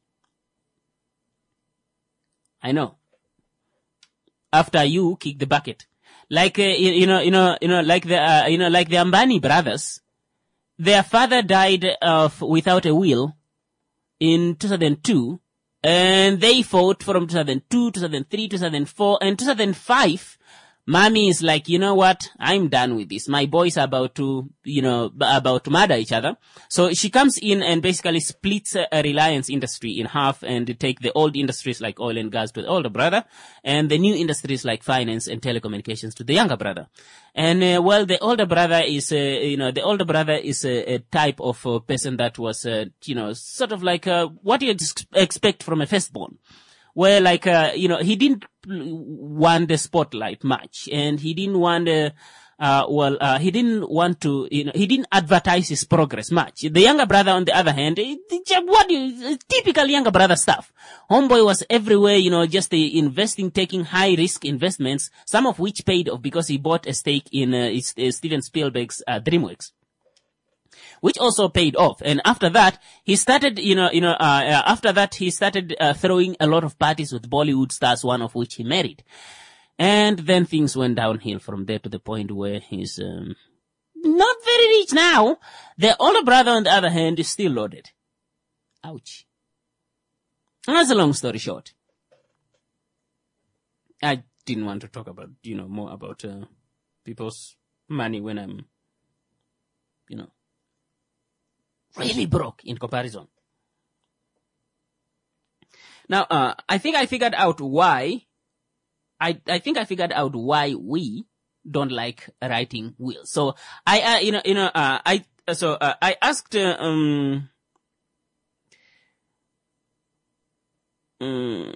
I know. After you kick the bucket. Like, uh, you, you know, you know, you know, like the, uh, you know, like the Ambani brothers, their father died of, without a will in two thousand two, and they fought from two thousand two, two thousand three, two thousand four, and two thousand five, mommy is like, you know what, I'm done with this. My boys are about to, you know, about to murder each other. So she comes in and basically splits a Reliance industry in half and take the old industries like oil and gas to the older brother and the new industries like finance and telecommunications to the younger brother. And, uh, well, the older brother is, uh, you know, the older brother is a, a type of uh, person that was, uh, you know, sort of like, uh, what you ex- expect from a firstborn. Where like, uh, you know, he didn't want the spotlight much and he didn't want, uh, uh, well, uh, he didn't want to, you know, he didn't advertise his progress much. The younger brother, on the other hand, what you, typical younger brother stuff. Homeboy was everywhere, you know, just uh, investing, taking high risk investments, some of which paid off because he bought a stake in, uh, uh, Steven Spielberg's, uh, DreamWorks. Which also paid off. And after that, he started, you know, you know, uh, after that, he started uh, throwing a lot of parties with Bollywood stars, one of which he married. And then things went downhill from there to the point where he's, um, not very rich now. The older brother, on the other hand, is still loaded. Ouch. That's a long story short. I didn't want to talk about, you know, more about uh, people's money when I'm, you know, really broke in comparison. Now, uh, I think I figured out why, I, I think I figured out why we don't like writing wills. So I, uh, you know, you know, uh, I, so, uh, I asked, uh, um, um,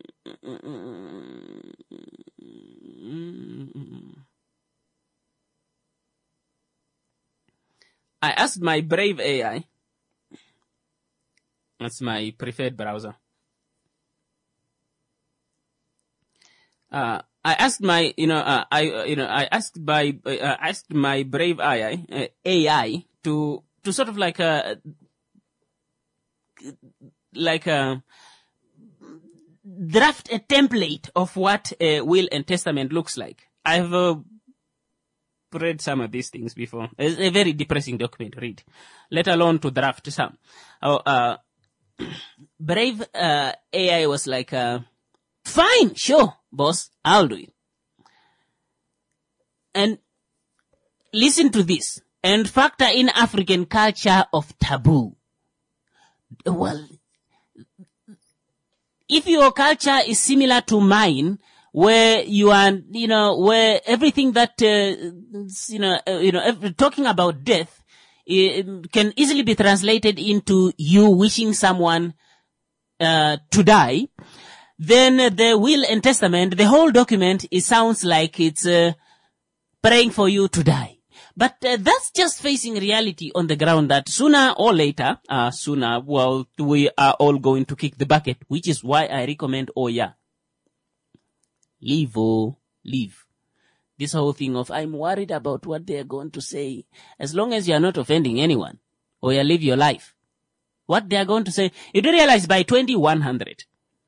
I asked my Brave A I. That's my preferred browser. Uh, I asked my, you know, uh, I, uh, you know, I asked my, uh, asked my Brave A I, uh, A I to, to sort of like, uh, like, uh, draft a template of what a will and testament looks like. I've, uh, read some of these things before. It's a very depressing document to read, let alone to draft some. Oh, uh, Brave, uh, A I was like, uh, fine, sure, boss, I'll do it. And listen to this and factor in African culture of taboo. Well, if your culture is similar to mine, where you are, you know, where everything that, uh, you know, uh, you know, every, talking about death uh, can easily be translated into you wishing someone uh, to die, then uh, the will and testament, the whole document, it sounds like it's uh, praying for you to die. But uh, that's just facing reality on the ground that sooner or later, uh, sooner, well, we are all going to kick the bucket, which is why I recommend Oya. Leave, oh, leave. This whole thing of, I'm worried about what they're going to say. As long as you're not offending anyone, or you live your life. What they're going to say, you do realize by twenty-one hundred,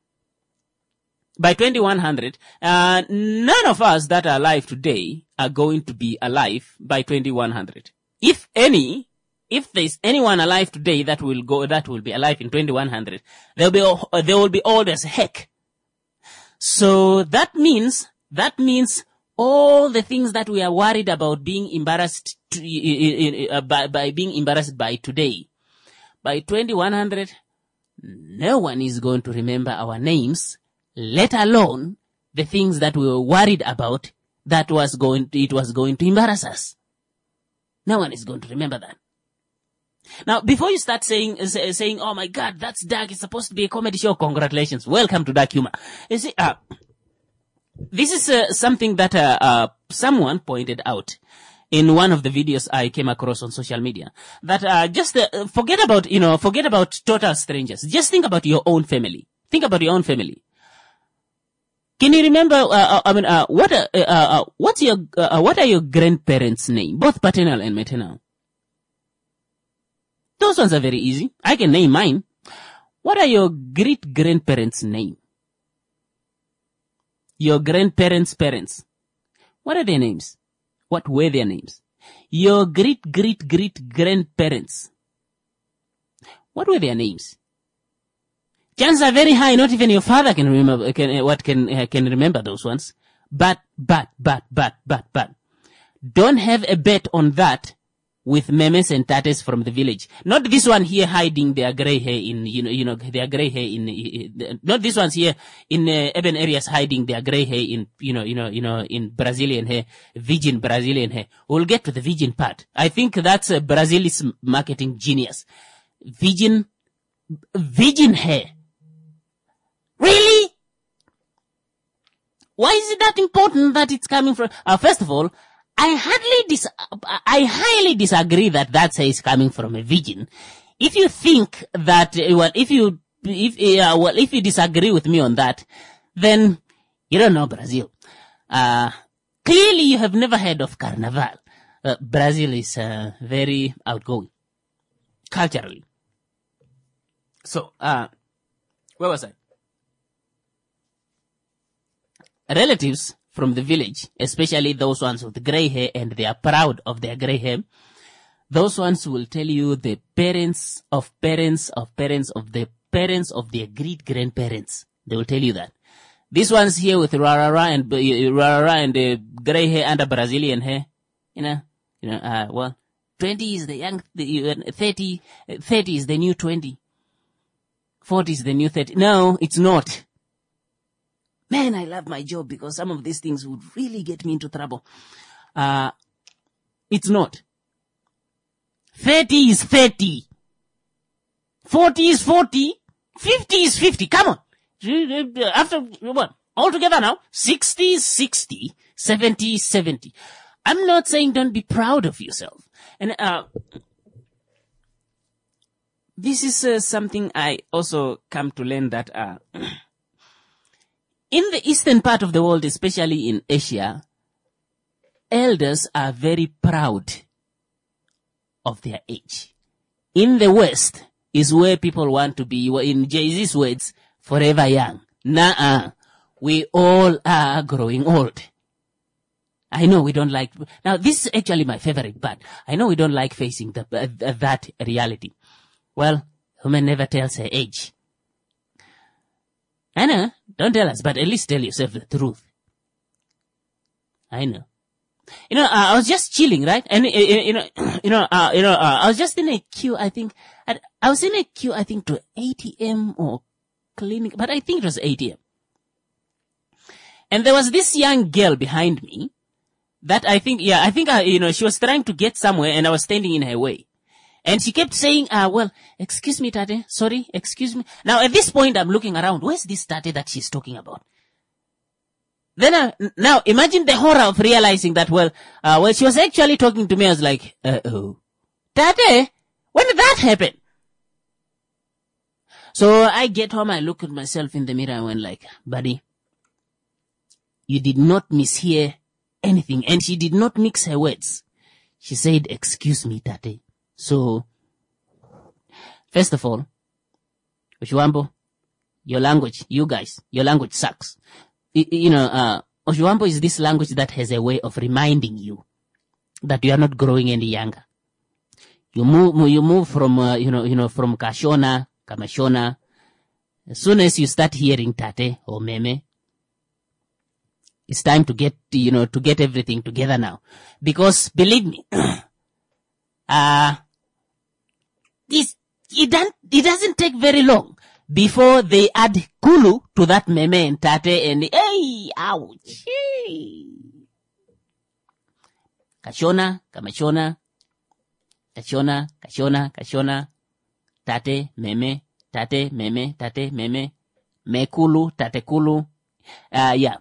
by twenty-one hundred, uh, none of us that are alive today are going to be alive by twenty-one hundred. If any, if there's anyone alive today that will go, that will be alive in twenty-one hundred, they'll be, uh, they will be old as heck. So that means, that means all the things that we are worried about being embarrassed to, uh, by, by being embarrassed by today, by twenty-one hundred, no one is going to remember our names, let alone the things that we were worried about that was going to, it was going to embarrass us. No one is going to remember that. Now, before you start saying, uh, saying, oh my God, that's dark, it's supposed to be a comedy show, congratulations, welcome to Dark Humor. You see, uh, this is uh, something that uh, uh, someone pointed out in one of the videos I came across on social media. That uh, just uh, forget about, you know, forget about total strangers. Just think about your own family. Think about your own family. Can you remember? Uh, uh, I mean, uh, what? Uh, uh, uh, what's your? Uh, what are your grandparents' name, both paternal and maternal? Those ones are very easy. I can name mine. What are your great grandparents' name? Your grandparents' parents. What are their names? What were their names? Your great great great grandparents. What were their names? Chances are very high, not even your father can remember, can, uh, what can, uh, can remember those ones. But, but, but, but, but, but. Don't have a bet on that with memes and tates from the village. Not this one here hiding their grey hair in, you know, you know, their grey hair in, uh, not this ones here in uh, urban areas hiding their grey hair in, you know, you know, you know, in Brazilian hair, virgin Brazilian hair. We'll get to the virgin part. I think that's a Brazilian's marketing genius. Virgin, virgin hair. Really? Why is it that important that it's coming from? Uh, first of all, I hardly dis- I highly disagree that that says coming from a virgin. If you think that, well, if you, if, uh, well, if you disagree with me on that, then you don't know Brazil. Uh, clearly you have never heard of Carnival. Uh, Brazil is, uh, very outgoing. Culturally. So, uh, where was I? Relatives from the village, especially those ones with gray hair, and they are proud of their gray hair, those ones will tell you the parents of parents of parents of the parents of their great grandparents. They will tell you that. These ones here with rarara and rarara and uh, gray hair under Brazilian hair, you know, you know, uh, well, twenty is the young, the, uh, thirty, uh, thirty is the new twenty. forty is the new thirty. No, it's not. Man, I love my job because some of these things would really get me into trouble. Uh, it's not. thirty is thirty. forty is forty. fifty is fifty. Come on. After, what? All together now. sixty is sixty. seventy is seventy. I'm not saying don't be proud of yourself. And, uh, this is uh, something I also come to learn that, uh, in the eastern part of the world, especially in Asia, elders are very proud of their age. In the West is where people want to be, in Jay-Z's words, forever young. Nuh-uh. We all are growing old. I know we don't like, now this is actually my favorite part. I know we don't like facing the, uh, that reality. Well, woman never tells her age. I know, don't tell us, but at least tell yourself the truth. I know. You know, uh, I was just chilling, right? And, uh, you know, you know, uh, you know, uh, I was just in a queue, I think, I, I was in a queue, I think, to A T M or clinic, but I think it was A T M. And there was this young girl behind me that I think, yeah, I think, uh, you know, she was trying to get somewhere and I was standing in her way. And she kept saying, uh, well, excuse me, Tate, sorry, excuse me. Now, at this point, I'm looking around. Where's this Tate that she's talking about? Then, uh, now, imagine the horror of realizing that, well, uh, when she was actually talking to me, I was like, uh-oh. Tate, when did that happen? So I get home, I look at myself in the mirror and went like, buddy, you did not mishear anything. And she did not mix her words. She said, excuse me, Tate. So, first of all, Oshiwambo, your language, you guys, your language sucks. You, you know, uh, Oshiwambo is this language that has a way of reminding you that you are not growing any younger. You move, you move from, uh, you know, you know, from Kashona, Kamashona. As soon as you start hearing Tate or Meme, it's time to get, you know, to get everything together now. Because believe me, uh, this, it doesn't, it doesn't take very long before they add Kulu to that Meme and Tate and, hey, ouch, hey. Kashona, Kamashona, Kashona, Kashona, Kashona, Tate, Meme, Tate, Meme, Tate, Meme, Mekulu, Tate Kulu, uh, yeah.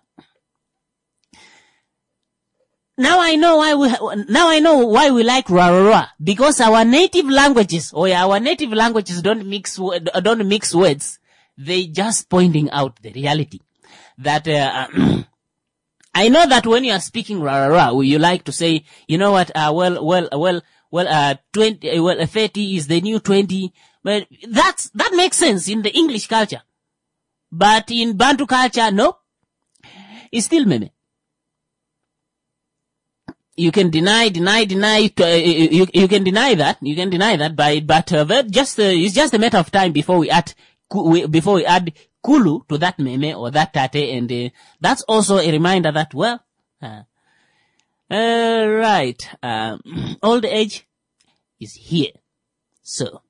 Now I know why we, now I know why we like Rarara. Because our native languages, or our native languages don't mix, don't mix words. They just pointing out the reality. That, uh, I know that when you are speaking Rarara, you like to say, you know what, uh, well, well, well, well, uh, twenty, well, thirty is the new twenty. But that's, that makes sense in the English culture. But in Bantu culture, no. It's still Meme. You can deny, deny, deny, uh, you, you can deny that, you can deny that by, but, uh, but just, uh, it's just a matter of time before we add, before we add Kulu to that Meme or that Tate, and, uh, that's also a reminder that, well, uh, uh right, um, old age is here. So,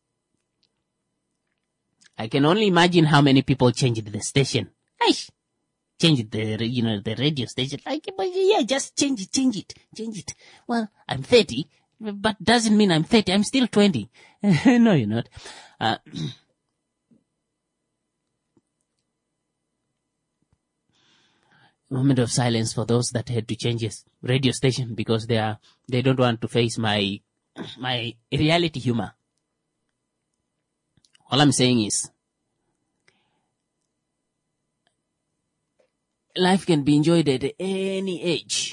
I can only imagine how many people changed the station. Aish. Change the, you know, the radio station. Like, yeah, just change it, change it, change it. Well, I'm thirty, but doesn't mean I'm thirty. I'm still twenty. No, you're not. Uh, moment of silence for those that had to change this radio station because they are, they don't want to face my, my reality humor. All I'm saying is, life can be enjoyed at any age.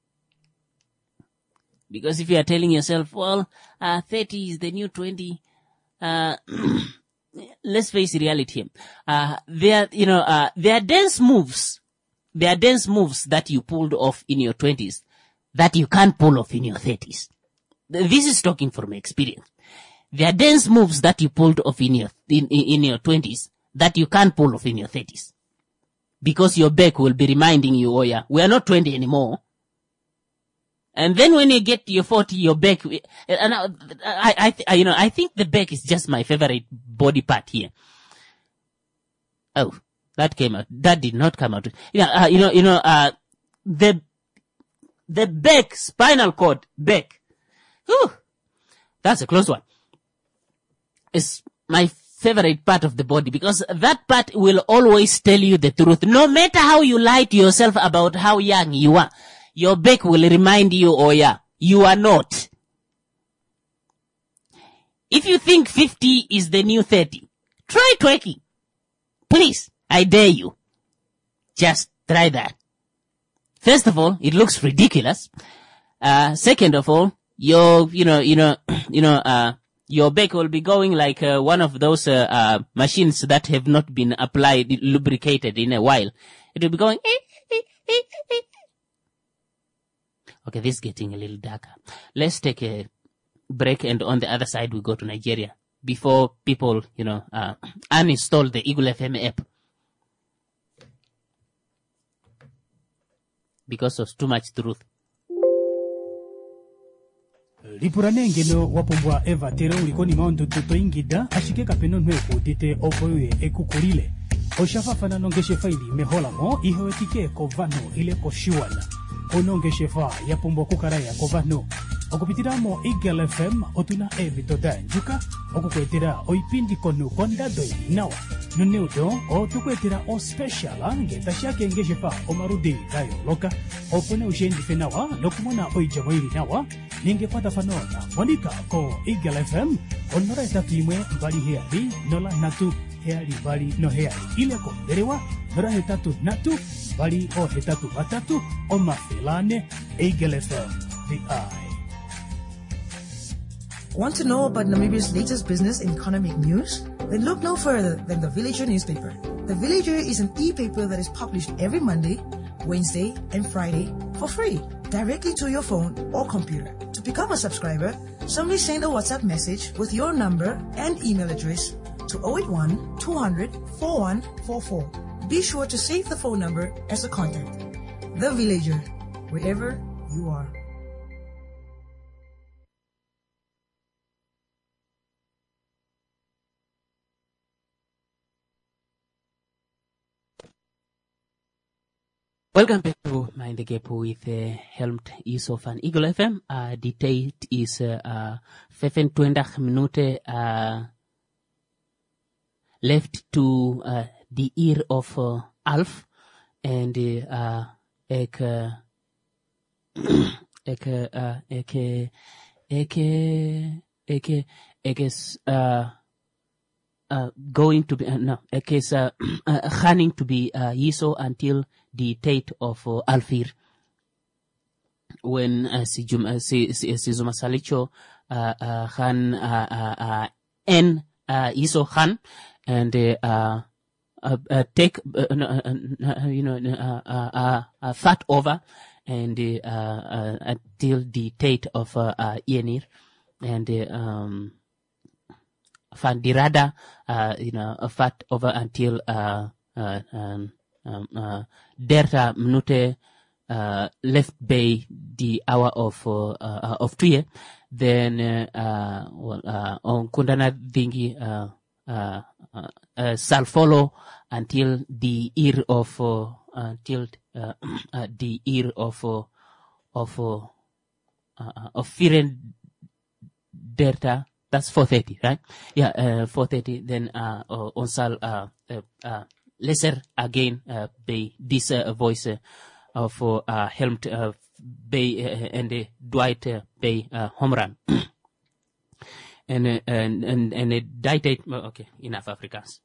Because if you are telling yourself, well, uh, thirty is the new twenty, uh, let's face reality. Uh, there, you know, uh, there are dance moves there are dance moves that you pulled off in your twenties that you can't pull off in your thirties. This is talking from experience. There are dance moves that you pulled off in your, in, in your twenties that you can't pull off in your thirties. Because your back will be reminding you, oh yeah, we are not twenty anymore. And then when you get to your forty, your back, and I, I, I, you know, I think the back is just my favorite body part here. Oh, that came out. That did not come out. Yeah, uh, you know, you know, uh, the, the back, spinal cord, back. Whew, that's a close one. It's my favorite part of the body because that part will always tell you the truth. No matter how you lie to yourself about how young you are, your back will remind you, oh yeah, you are not. If you think fifty is the new thirty, try twerking. Please, I dare you. Just try that. First of all, it looks ridiculous. Uh, second of all, your, you know, you know, you know, uh, your back will be going like uh, one of those uh, uh, machines that have not been applied, lubricated in a while. It will be going. Okay, this is getting a little darker. Let's take a break, and on the other side we go to Nigeria before people, you know, uh, uninstall the Eagle F M app because of too much truth. Lipuranenge no wapombwa eva tero ulikoni maondo tuto ingida ashike kapeno nweko dite opoye ekukurile oshafafana nongeshe faili mehola mo ihewetike kovano ile koshiwana onongeshe fa yapombwa kukaraya kovano okupitiramo Eagle F M otuna evitoda njuka okukwetera oipindi konu kondado nawa nuneudo otukwetera o special ngetashake ngeshe fa omarudi dayo loka opone ushendi fenawa nokumona oijamoiri nawa ninge pata fanona monika ko Eagle F M onora etatu imwe mbali heari nola natu heari bali no heari ile ko derewa nora hetatu natu bali o hetatu batatu o mafelane Eagle F M the eye. Want to know about Namibia's latest business and economic news? Then look no further than The Villager newspaper. The Villager is an e-paper that is published every Monday, Wednesday, and Friday for free, directly to your phone or computer. To become a subscriber, simply send a WhatsApp message with your number and email address to zero eight one, two hundred, forty-one forty-four. Be sure to save the phone number as a contact. The Villager, wherever you are. Welcome back to Mind the Gap with uh, Helmut Yusuf and Eagle F M. Uh, the date is uh, uh, vijfentwintig minuten uh, left to uh, the ear of uh, Alf. And uh, ek, uh, ek, uh, ek, ek, ek, ek is uh, uh, going to be, uh, no, ek is uh, uh, planning to be uh, Yiso until the date of uh, Alfir, when uh, si, Jum, uh, si, si, si Zuma Salicho uh, uh, Khan uh, uh, uh, N uh, Iso Khan and uh, uh, uh, take uh, uh, you know uh, uh, uh, uh, fat over and uh, uh, until the date of uh, uh, Yenir and uh, um, Fandirada uh, you know uh, fat over until uh, uh, um, Um, uh, Derta Mnute uh, left by the hour of uh, uh, of Tuye, then uh, uh, well, uh, on Kundana Dingi uh, uh, uh, uh, shall follow until the ear of uh, until uh, uh, the ear of uh, of uh, uh, of Firen Derta. That's four thirty, right? Yeah, uh, four thirty. Then uh, on Sal uh, uh, uh, lesser again uh, by this uh, voice uh, of uh, Helmut uh, Bay uh, and uh, Dwight uh, Bay uh, home run and uh, and and and a dictate. Okay, enough Afrikaans.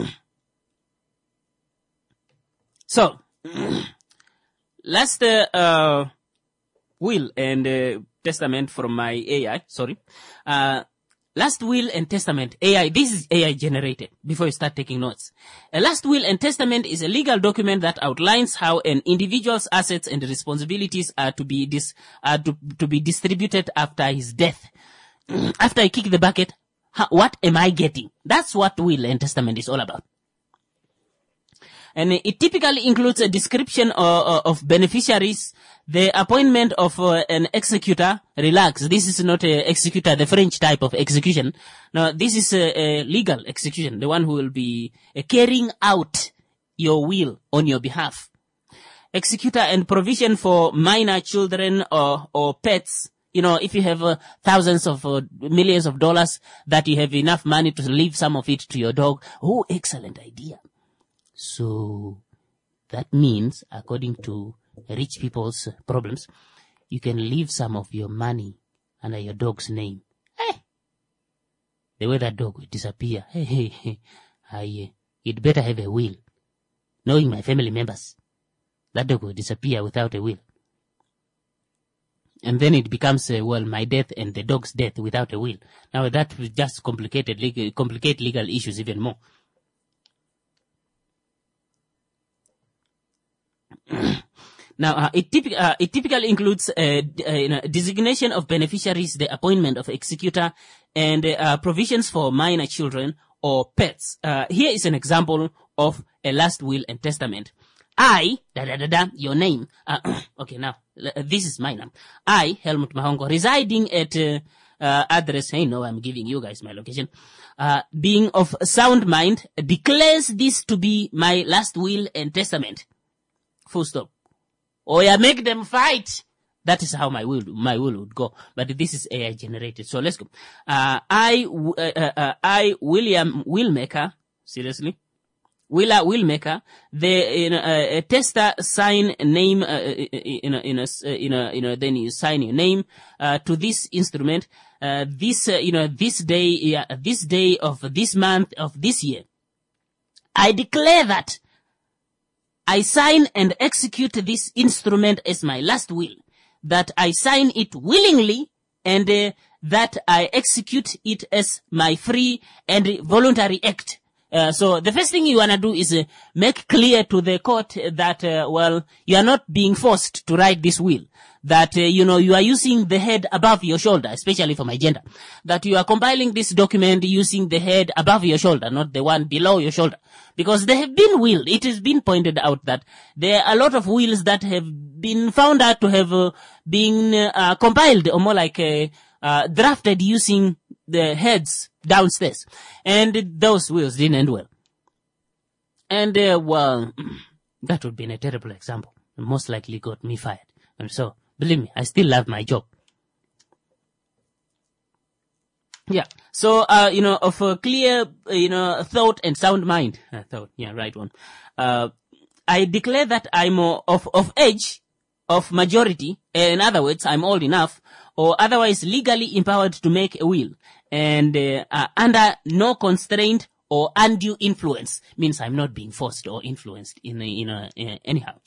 So last uh, uh, will and uh, testament from my A I. Sorry, uh, last will and testament, A I, this is A I generated before you start taking notes. A last will and testament is a legal document that outlines how an individual's assets and responsibilities are to be dis, are to, to be distributed after his death. After I kick the bucket, how, what am I getting? That's what will and testament is all about. And it typically includes a description of, of beneficiaries, the appointment of uh, an executor. Relax, this is not an executor, the French type of execution. No, this is a, a legal execution, the one who will be uh, carrying out your will on your behalf. Executor and provision for minor children or, or pets. You know, if you have uh, thousands of uh, millions of dollars, that you have enough money to leave some of it to your dog. Oh, excellent idea. So that means, according to rich people's problems, you can leave some of your money under your dog's name. Hey, the way that dog will disappear. Hey, hey, hey. I, uh, you'd better have a will. Knowing my family members, that dog will disappear without a will. And then it becomes, uh, well, my death and the dog's death without a will. Now that will just complicated, legal, complicate legal issues even more. Now, uh, it, typic, uh, it typically includes uh, d- uh, you know, designation of beneficiaries, the appointment of executor, and uh, provisions for minor children or pets. Uh, here is an example of a last will and testament. I, da da da da, your name. Uh, okay, now, uh, this is my name. I, Helmut Mahongo, residing at uh, uh, address, hey, no, I'm giving you guys my location, uh, being of sound mind, declares this to be my last will and testament. Full stop. Or yeah, make them fight. That is how my will, my will would go. But this is A I generated. So let's go. Uh, I, uh, uh, I, William Willmaker, seriously? Willa Willmaker, the, you know, uh, a tester sign name, uh, you know, you know, you know, you know, then you sign your name, uh, to this instrument, uh, this, uh, you know, this day, uh, this day of this month of this year. I declare that I sign and execute this instrument as my last will, that I sign it willingly, and uh, that I execute it as my free and voluntary act. Uh, so the first thing you want to do is uh, make clear to the court that, uh, well, you are not being forced to write this will. That, uh, you know, you are using the head above your shoulder, especially for my gender. That you are compiling this document using the head above your shoulder, not the one below your shoulder. Because there have been wills. It has been pointed out that there are a lot of wills that have been found out to have uh, been uh, compiled, or more like uh, uh, drafted using the heads downstairs. And those wills didn't end well. And, uh, well, that would be a terrible example. Most likely got me fired. And so, believe me, I still love my job. Yeah. So, uh, you know, of a clear, uh, you know, thought and sound mind. Uh, thought, yeah, right one. Uh, I declare that I'm uh, of, of age, of majority. In other words, I'm old enough, or otherwise legally empowered to make a will. And, uh, uh, under no constraint or undue influence. Means I'm not being forced or influenced in, a, in a, uh, anyhow.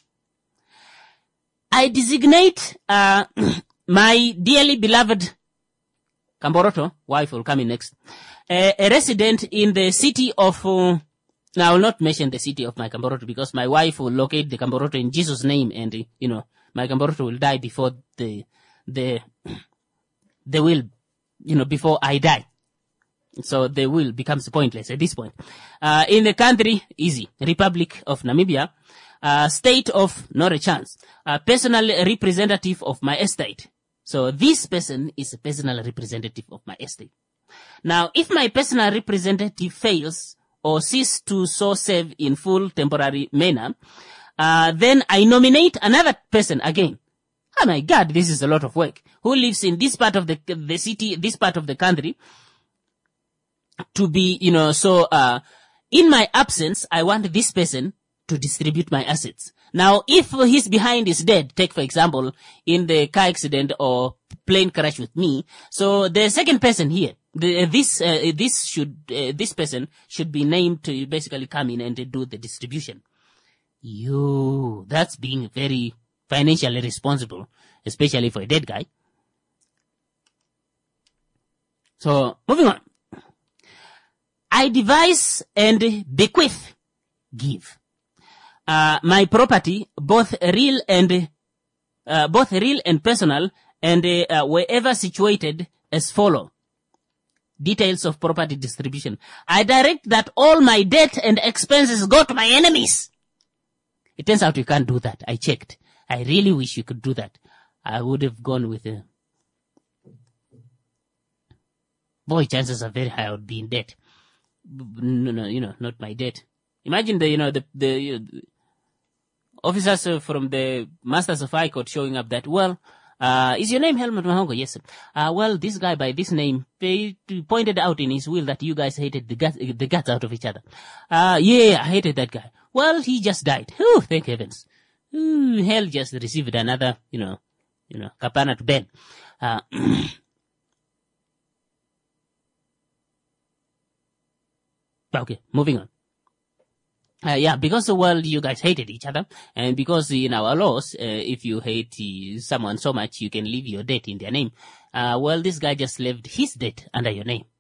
I designate, uh, my dearly beloved Kamboroto, wife will come in next, uh, a resident in the city of, uh, now I will not mention the city of my Kamboroto because my wife will locate the Kamboroto in Jesus' name, and, uh, you know, my Kamboroto will die before the, the, the will, you know, before I die. So the will becomes pointless at this point. Uh, in the country, easy, Republic of Namibia, uh, state of not a chance, uh, personal representative of my estate. So this person is a personal representative of my estate. Now, if my personal representative fails or cease to so serve in full temporary manner, uh, then I nominate another person again. Oh my God, this is a lot of work. Who lives in this part of the, the city, this part of the country to be, you know, so, uh, in my absence, I want this person to distribute my assets. Now, if his behind is dead, take for example, in the car accident or plane crash with me, so the second person here, the, this, uh, this should, uh, this person should be named to basically come in and do the distribution. You, that's being very financially responsible, especially for a dead guy. So, moving on. I devise and bequeath, give. Uh, my property, both real and, uh, both real and personal, and uh, wherever situated as follow. Details of property distribution. I direct that all my debt and expenses go to my enemies. It turns out you can't do that. I checked. I really wish you could do that. I would have gone with a... Boy, chances are very high I would be in debt. No, no, you know, not my debt. Imagine the, you know, the, the, you know, the officers uh, from the Masters of High Court showing up that, well, uh, is your name Helmut Mahongo? Yes, sir. Uh, well, this guy by this name they pointed out in his will that you guys hated the guts, the guts out of each other. Uh, yeah, I hated that guy. Well, he just died. Whew, thank heavens. Ooh, hell just received another, you know, you know, kapana to Ben. Uh, okay, moving on. Uh, yeah, because, well, you guys hated each other, and because in our laws, uh, if you hate uh, someone so much, you can leave your debt in their name. Uh, well, this guy just left his debt under your name.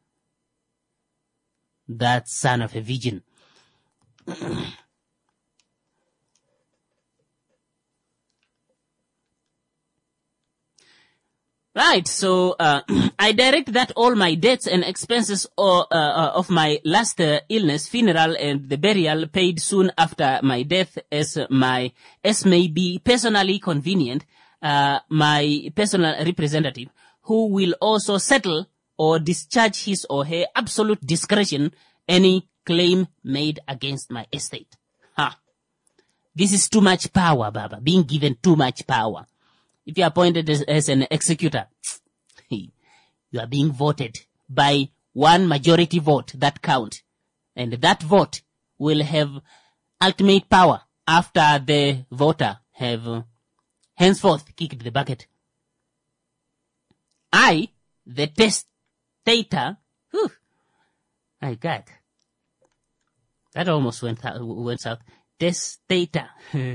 That son of a virgin. Right, so uh, I direct that all my debts and expenses or, uh, uh, of my last uh, illness, funeral, and the burial paid soon after my death, as my as may be personally convenient, uh, my personal representative, who will also settle or discharge his or her absolute discretion any claim made against my estate. Ha! This is too much power, Baba. Being given too much power. If you are appointed as, as an executor, you are being voted by one majority vote that count. And that vote will have ultimate power after the voter have uh, henceforth kicked the bucket. I, the testator, whew, my God, that almost went, went south. Testator.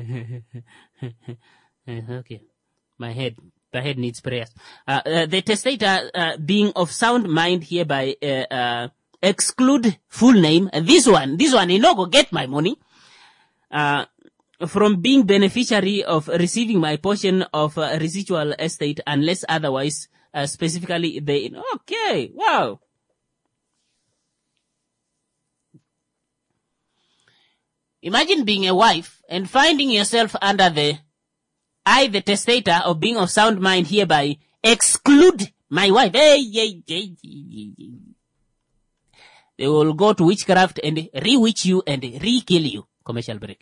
Okay. My head, the head needs prayers. Uh, uh, the testator, uh, being of sound mind hereby, uh, uh, exclude full name. And this one, this one, he no go get my money. Uh, from being beneficiary of receiving my portion of uh, residual estate unless otherwise, uh, specifically they, okay, wow. Imagine being a wife and finding yourself under the I, the testator of being of sound mind hereby, exclude my wife. Hey, hey, hey, hey, hey. They will go to witchcraft and re-witch you and re-kill you. Commercial break.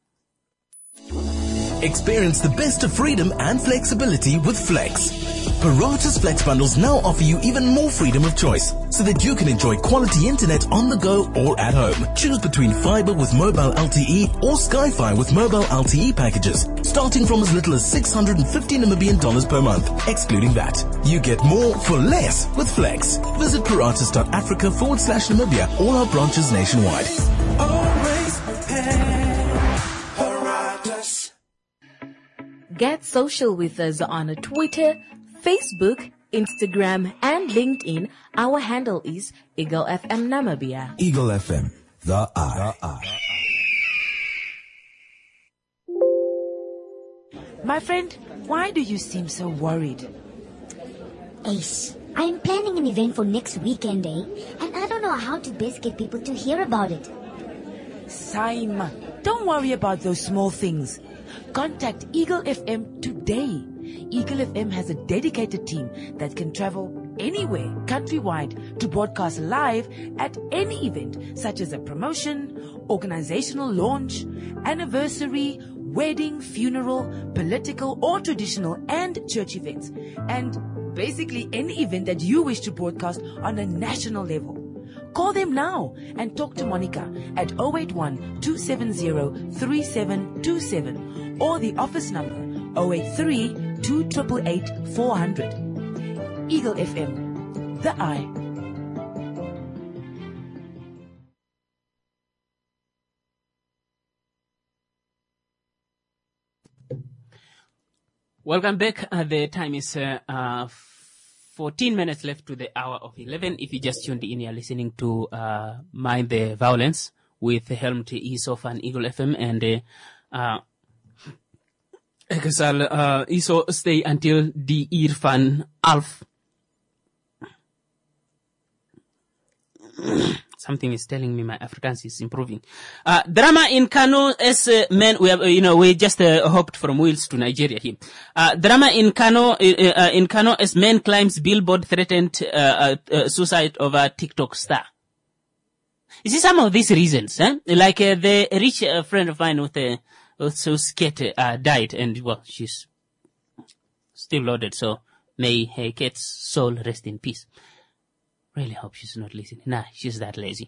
Experience the best of freedom and flexibility with Flex. Parata's Flex bundles now offer you even more freedom of choice so that you can enjoy quality internet on the go or at home. Choose between fiber with mobile L T E or Sky-Fi with mobile L T E packages, starting from as little as six hundred fifty Namibian dollars per month, excluding that. You get more for less with Flex. Visit paratus.africa forward slash Namibia, all our branches nationwide. Always prepare. Paratus. Get social with us on Twitter, Facebook, Instagram, and LinkedIn. Our handle is Eagle F M Namibia. Eagle F M, the I. My friend, why do you seem so worried? Ace, I'm planning an event for next weekend, eh? And I don't know how to best get people to hear about it. Saima, don't worry about those small things. Contact Eagle F M today. Eagle F M has a dedicated team that can travel anywhere countrywide to broadcast live at any event, such as a promotion, organizational launch, anniversary, wedding, funeral, political or traditional, and church events. And basically any event that you wish to broadcast on a national level. Call them now and talk to Monica at zero eight one, two seven zero, three seven two seven or the office number zero eight three, two eight eight, four zero zero. Eagle F M, the eye. Welcome back. Uh, the time is uh, uh, fourteen minutes left to the hour of eleven. If you just tuned in, you're listening to uh, Mind the Violence with Helmut Iso van Eagle F M and uh, uh, Ekasal uh, Iso stay until the Irfan Alf. Something is telling me my Afrikaans is improving. Uh, drama in Kano as uh, men, we have, uh, you know, we just uh, hopped from Wales to Nigeria here. Uh, drama in Kano, uh, uh, in Kano as man climbs billboard threatened uh, uh, uh, suicide of a TikTok star. You see some of these reasons, eh? Like uh, the rich uh, friend of mine with uh, whose cat uh, died, and well, she's still loaded, so may her cat's soul rest in peace. Really hope she's not listening. Nah, she's that lazy.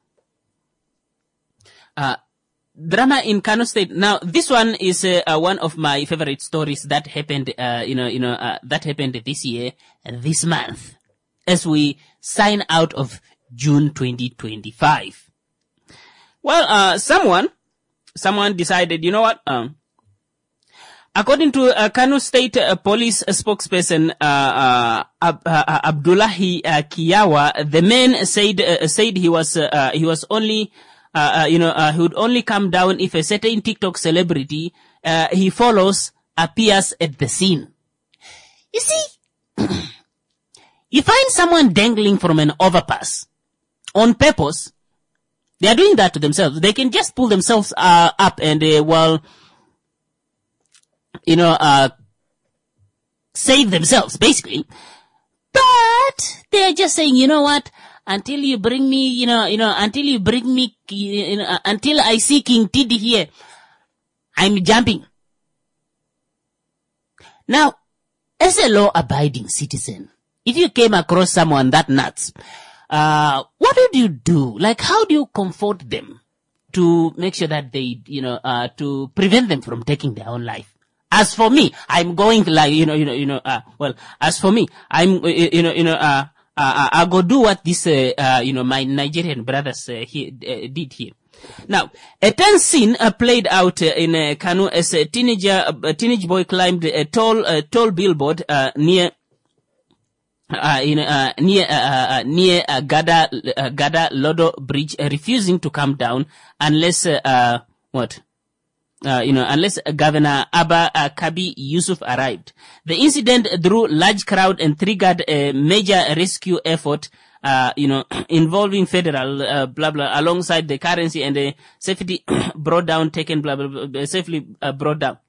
Uh, drama in Kano State. Now, this one is uh, uh, one of my favorite stories that happened, uh, you know, you know, uh, that happened this year, uh, this month, as we sign out of June twenty twenty-five. Well, uh, someone, someone decided, you know what, um, according to uh, Kano State uh, Police spokesperson uh, uh, Ab- uh, Abdullahi uh, Kiyawa, the man said uh, said he was uh, uh, he was only uh, uh, you know uh, he would only come down if a certain TikTok celebrity uh, he follows appears at the scene. You see, you find someone dangling from an overpass on purpose. They are doing that to themselves. They can just pull themselves uh, up and uh, well. you know, uh, save themselves, basically. But they're just saying, you know what, until you bring me, you know, you know, until you bring me, you know, uh, until I see King Tiddy here, I'm jumping. Now, as a law-abiding citizen, if you came across someone that nuts, uh, what would you do? Like, how do you comfort them to make sure that they, you know, uh, to prevent them from taking their own life? As for me, I'm going like, you know, you know, you know, uh, well, as for me, I'm, you know, you know, uh, uh, I'll go do what this, uh, uh, you know, my Nigerian brothers, uh, here, uh, did here. Now, a tense scene uh, played out uh, in uh, Kano as a teenager, a teenage boy climbed a tall, uh, tall billboard, uh, near, uh, in, uh, near, uh, uh, near, uh, Gada, uh, Gada Lodo Bridge, uh, refusing to come down unless, uh, uh what? Uh, you know, unless uh, Governor Abba uh, Kabi Yusuf arrived. The incident drew large crowd and triggered a major rescue effort, uh, you know, involving federal, uh, blah, blah, alongside the currency and the safety brought down, taken, blah, blah, blah, safely uh, brought down.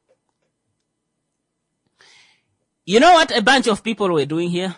You know what a bunch of people were doing here?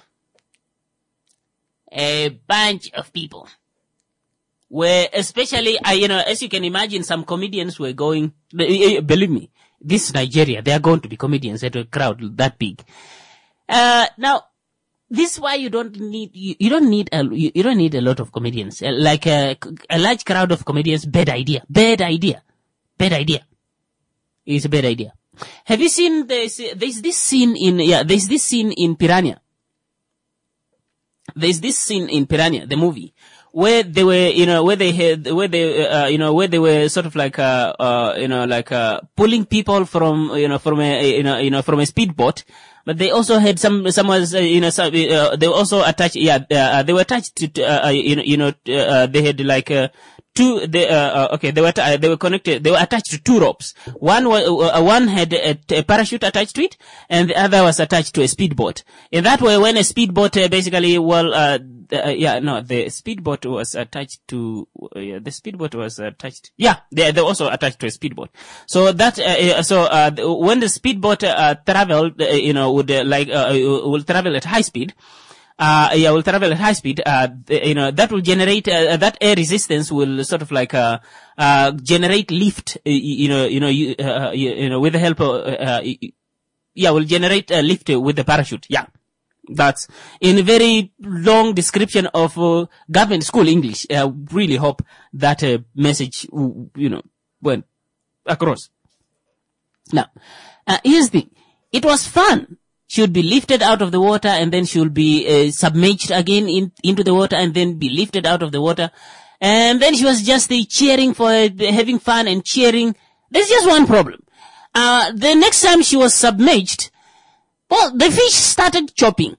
A bunch of people. Where especially, uh, you know, as you can imagine, some comedians were going, believe me, this is Nigeria, they are going to be comedians at a crowd that big. Uh, now, this is why you don't need, you, you don't need a, you, you don't need a lot of comedians. Uh, like a, a large crowd of comedians, bad idea, bad idea, bad idea. It's a bad idea. Have you seen this, there's this scene in, yeah, there's this scene in Piranha. There's this scene in Piranha, the movie, where they were, you know, where they had, where they, uh, you know, where they were sort of like, uh, uh, you know, like, uh, pulling people from, you know, from a, you know, you know, from a speedboat. But they also had some, some was, uh, you know, some, uh, they were also attached, yeah, uh, they were attached to, uh, you know, you know, uh, they had like, uh, two, they, uh, okay, they were, uh, they were connected, they were attached to two ropes. One was, uh, one had a, a parachute attached to it, and the other was attached to a speedboat. In that way, when a speedboat, uh, basically, well, uh, uh, yeah, no, the speedboat was attached to, uh, yeah, the speedboat was attached, yeah, they, they also attached to a speedboat. So that, uh, so, uh, when the speedboat, uh, traveled, uh, you know, would, uh, like, uh, will travel at high speed, Uh, yeah, will travel at high speed, uh, you know, that will generate, uh, that air resistance will sort of like, uh, uh, generate lift, uh, you know, you know, you, uh, you, you know, with the help of, uh, yeah, will generate a lift with the parachute. Yeah. That's in a very long description of, uh, government school English. I uh, really hope that, uh, message, you know, went across. Now, uh, here's the thing. It was fun. She would be lifted out of the water and then she will be uh, submerged again in, into the water and then be lifted out of the water. And then she was just uh, cheering for uh, having fun and cheering. There's just one problem. Uh, the next time she was submerged, well, the fish started chopping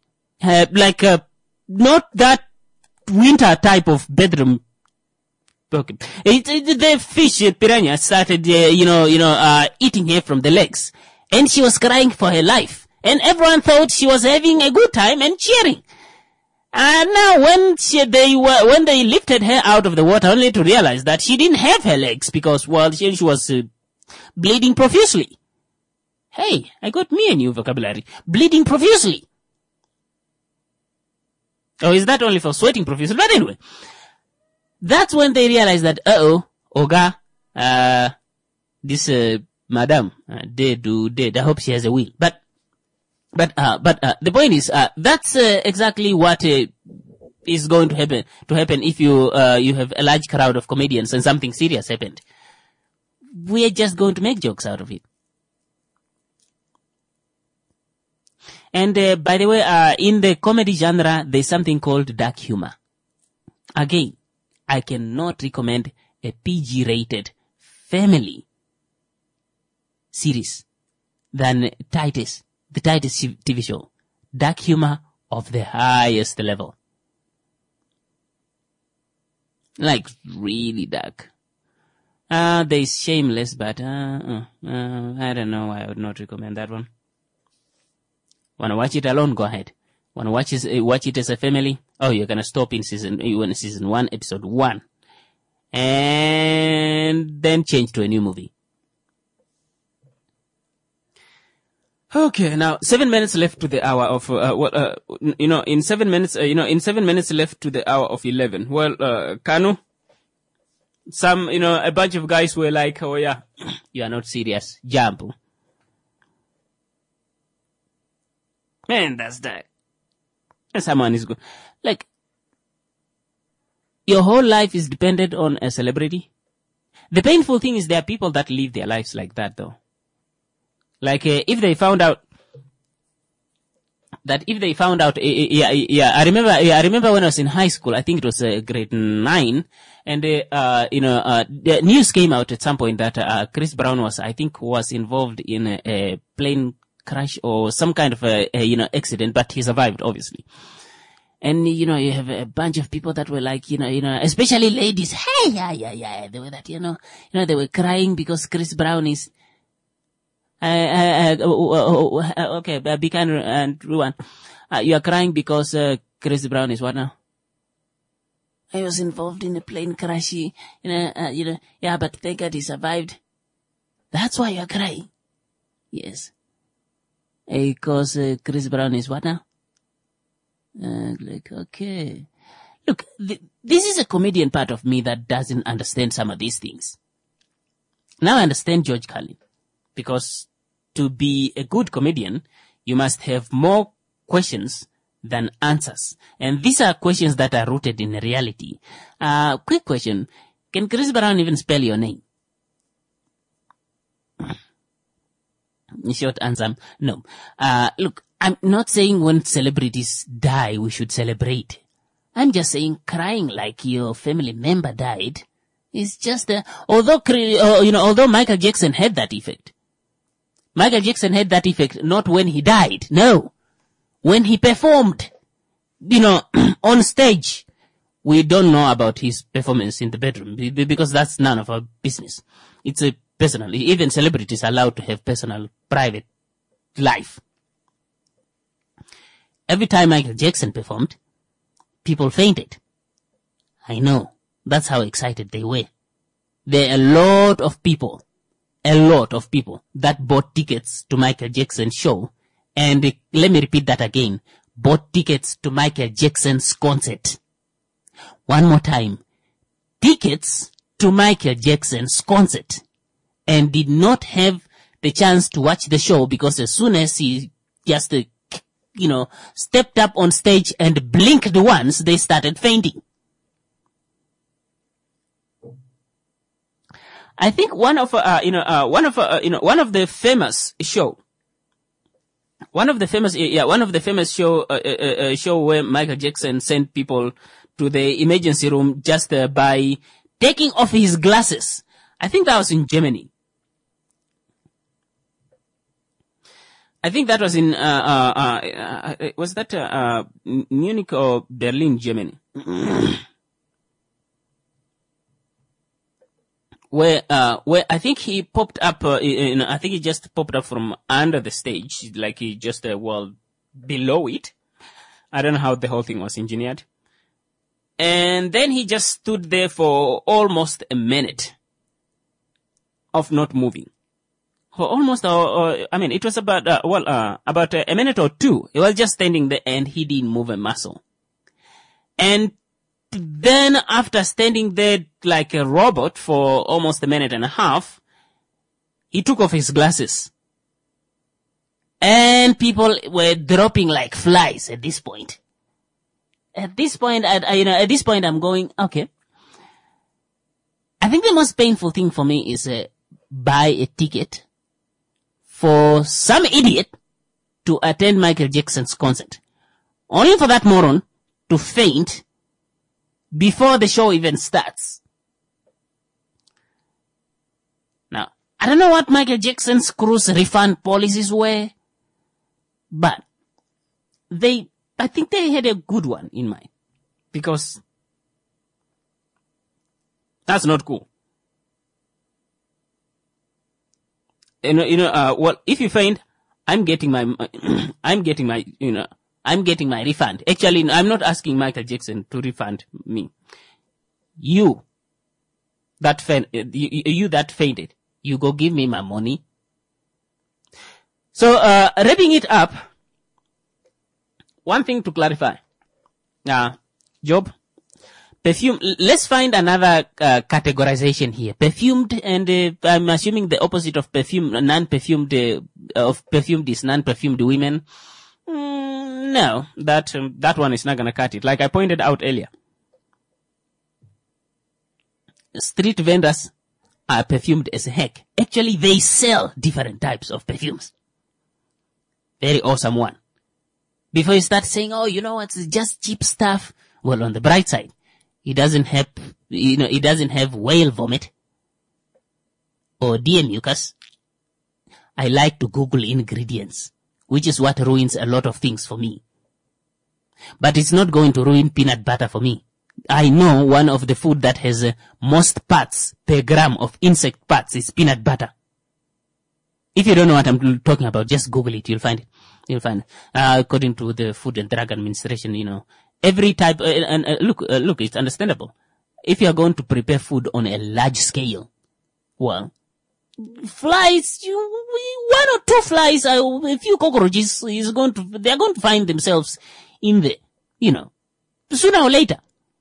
uh, like uh, not that winter type of bedroom. Okay. It, it, the fish uh, piranha started, uh, you know, you know, uh, eating her from the legs, and she was crying for her life, and everyone thought she was having a good time and cheering. And now when she, they were, when they lifted her out of the water, only to realize that she didn't have her legs because, well, she, she was uh, bleeding profusely. Hey, I got me a new vocabulary. Bleeding profusely. Oh, is that only for sweating profusely? But anyway. That's when they realized that, uh-oh, Oga, uh, this, uh, madam, uh, dead, do dead. I hope she has a will. But, but, uh, but, uh, the point is, uh, that's, uh, exactly what, uh, is going to happen, to happen if you, uh, you have a large crowd of comedians and something serious happened. We're just going to make jokes out of it. And, uh, by the way, uh, in the comedy genre, there's something called dark humor. Again, I cannot recommend a P G-rated family series than Titus, the Titus T V show. Dark humor of the highest level. Like, really dark. Uh, there's Shameless, but, uh, uh, uh, I don't know, I would not recommend that one. Wanna watch it alone? Go ahead. Wanna watch it, uh, watch it as a family? Oh, you're gonna stop in season, in season one, episode one. And then change to a new movie. Okay, now, seven minutes left to the hour of, uh, what, uh, you know, in seven minutes, uh, you know, in seven minutes left to the hour of eleven. Well, uh, Kanu, some, you know, a bunch of guys were like, oh yeah, you are not serious. Jump. Man, that's that. Someone is good. Like, your whole life is dependent on a celebrity. The painful thing is there are people that live their lives like that, though. Like, uh, if they found out that if they found out, uh, yeah, yeah, I remember, yeah, I remember when I was in high school, I think it was uh, grade nine, and, uh, uh, you know, uh, the news came out at some point that, uh, Chris Brown was, I think, was involved in a, a plane crash or some kind of a, a, you know, accident, but he survived, obviously. And, you know, you have a bunch of people that were like, you know, you know, especially ladies. Hey, yeah, yeah, yeah. They were that, you know, you know, they were crying because Chris Brown is, uh, uh, uh, uh okay, be kind and Ruan. Uh, you are crying because, uh, Chris Brown is what now? I was involved in a plane crash, you know, uh, you know, yeah, but thank God he survived. That's why you are crying. Yes. Because, uh, Chris Brown is what now? Uh, like, okay. Look, th- this is a comedian part of me that doesn't understand some of these things. Now I understand George Carlin. Because to be a good comedian, you must have more questions than answers. And these are questions that are rooted in reality. Uh, quick question. Can Chris Brown even spell your name? Short answer, no. Uh, look, I'm not saying when celebrities die, we should celebrate. I'm just saying crying like your family member died is just, uh, although, uh, you know, although Michael Jackson had that effect. Michael Jackson had that effect not when he died, no. When he performed, you know, on stage. We don't know about his performance in the bedroom because that's none of our business. It's a personal, even celebrities are allowed to have personal, private life. Every time Michael Jackson performed, people fainted. I know. That's how excited they were. There are a lot of people, a lot of people that bought tickets to Michael Jackson's show. And uh, let me repeat that again. Bought tickets to Michael Jackson's concert. One more time. Tickets to Michael Jackson's concert. And did not have the chance to watch the show because as soon as he just, uh, you know, stepped up on stage and blinked once, they started fainting. I think one of, uh, you know, uh, one of, uh, you know, one of the famous show, one of the famous, yeah, one of the famous show, uh, uh, uh, show where Michael Jackson sent people to the emergency room just uh, by taking off his glasses. I think that was in Germany. I think that was in, uh, uh, uh, uh was that, uh, uh, Munich or Berlin, Germany? Where, uh, where I think he popped up, uh, you know, I think he just popped up from under the stage, like he just, uh, well, below it. I don't know how the whole thing was engineered. And then he just stood there for almost a minute of not moving. For almost, uh, uh, I mean, it was about, uh, well, uh, about uh, a minute or two. He was just standing there and he didn't move a muscle. And then after standing there like a robot for almost a minute and a half, he took off his glasses. And people were dropping like flies at this point. At this point, I, I, you know, at this point I'm going, okay. I think the most painful thing for me is uh, buy a ticket for some idiot to attend Michael Jackson's concert. Only for that moron to faint before the show even starts. Now, I don't know what Michael Jackson's cruise refund policies were, but they, I think they had a good one in mind, because that's not cool. You know, you know, uh, well, if you faint, I'm getting my, I'm getting my, you know, I'm getting my refund. Actually, I'm not asking Michael Jackson to refund me. You, that faint, you, you that fainted, you go give me my money. So, uh, wrapping it up, one thing to clarify. Uh, Job, perfume, let's find another uh, categorization here. Perfumed, and uh, I'm assuming the opposite of perfume, non-perfumed, uh, of perfumed is non-perfumed women. Mm, no, that, um, that one is not gonna cut it. Like I pointed out earlier. Street vendors are perfumed as heck. Actually, they sell different types of perfumes. Very awesome one. Before you start saying, oh, you know what, it's just cheap stuff. Well, on the bright side, it doesn't have, you know, it doesn't have whale vomit or deer mucus. I like to Google ingredients, which is what ruins a lot of things for me. But it's not going to ruin peanut butter for me. I know one of the food that has uh, most parts per gram of insect parts is peanut butter. If you don't know what I'm talking about, just Google it. You'll find it. You'll find it. Uh, according to the Food and Drug Administration, you know, every type, uh, and uh, look, uh, look, it's understandable. If you are going to prepare food on a large scale, well, flies, you, one or two flies, uh, a few cockroaches is going to, they're going to find themselves in there, you know, sooner or later.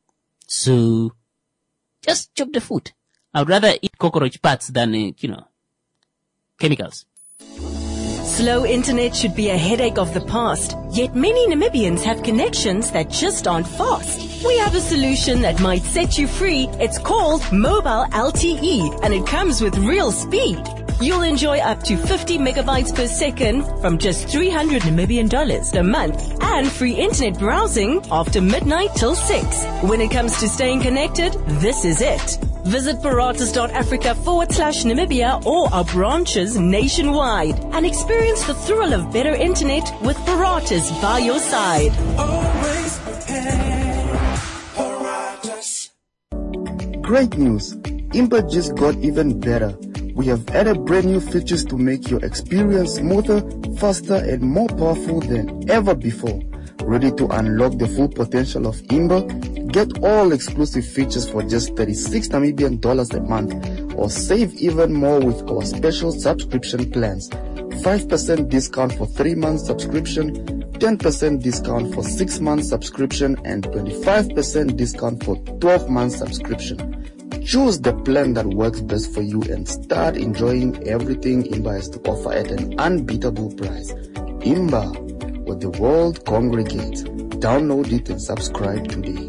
So, just chop the food. I'd rather eat cockroach parts than, uh, you know, chemicals. Slow internet should be a headache of the past, yet many Namibians have connections that just aren't fast. We have a solution that might set you free. It's called Mobile L T E, and it comes with real speed. You'll enjoy up to fifty megabytes per second from just three hundred Namibian dollars a month and free internet browsing after midnight till six. When it comes to staying connected, this is it. Visit paratus.africa forward slash Namibia or our branches nationwide and experience the thrill of better internet with Paratus by your side. Always prepared, Paratus. Great news! Imba just got even better. We have added brand new features to make your experience smoother, faster, and more powerful than ever before. Ready to unlock the full potential of Imba? Get all exclusive features for just thirty-six Namibian dollars a month, or save even more with our special subscription plans. five percent discount for three months subscription, ten percent discount for six months subscription, and twenty-five percent discount for twelve months subscription. Choose the plan that works best for you and start enjoying everything Imba has to offer at an unbeatable price. Imba, where the world congregates. Download it and subscribe today.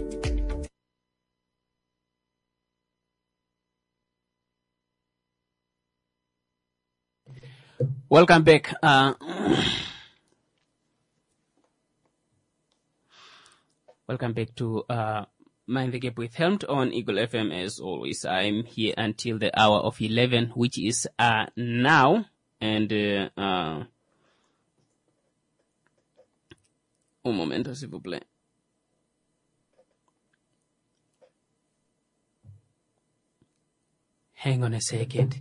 Welcome back. Uh, welcome back to uh, Mind the Gap with Helmed on Eagle F M. As always, I'm here until the hour of eleven, which is uh, now. And uh, uh, Un momento, s'il vous plaît. Hang on a second.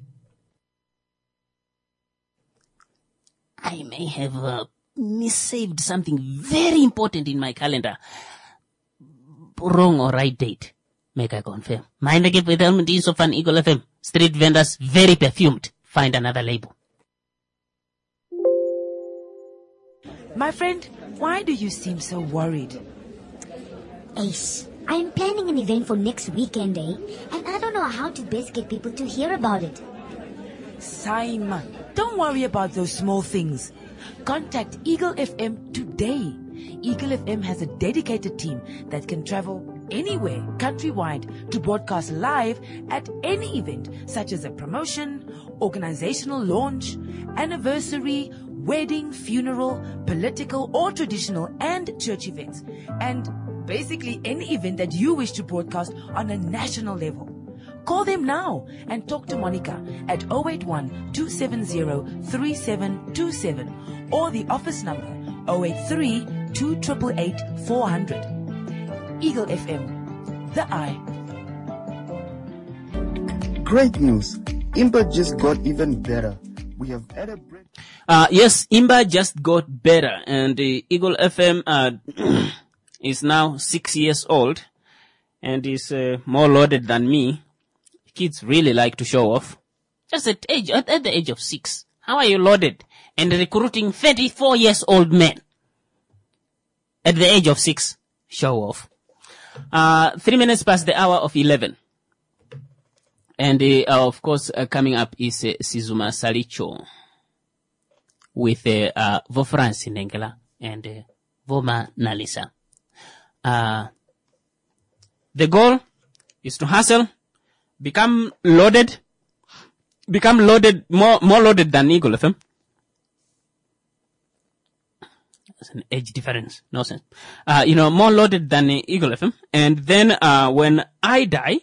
I may have uh, missaved something very important in my calendar. Wrong or right date. Make I confirm. Mind again with Helmut of an Eagle F M. Street vendors very perfumed. Find another label. My friend, why do you seem so worried? Ace, I'm planning an event for next weekend, eh? And I don't know how to best get people to hear about it. Simon, don't worry about those small things. Contact Eagle F M today. Eagle F M has a dedicated team that can travel anywhere, countrywide, to broadcast live at any event, such as a promotion, organizational launch, anniversary, wedding, funeral, political or traditional, and church events. And basically any event that you wish to broadcast on a national level. Call them now and talk to Monica at zero eight one, two seven zero, three seven two seven or the office number zero eight three, two eight eight, four hundred. Eagle F M, the eye. Great news. Imba just got even better. We have added... Uh, yes, Imba just got better, and the Eagle F M uh, is now six years old and is uh, more loaded than me. Kids really like to show off. Just at age, at, at the age of six. How are you loaded and recruiting thirty-four years old men at the age of six? Show off. Uh, three minutes past the hour of eleven. And, uh, of course, uh, coming up is uh, Sizuma Salicho with uh, uh, Vo France Nengela and uh, Voma Nalisa. Uh, the goal is to hustle, become loaded, become loaded, more, more loaded than Eagle F M. That's an age difference. No sense. Uh, you know, more loaded than uh, Eagle F M. And then, uh, when I die,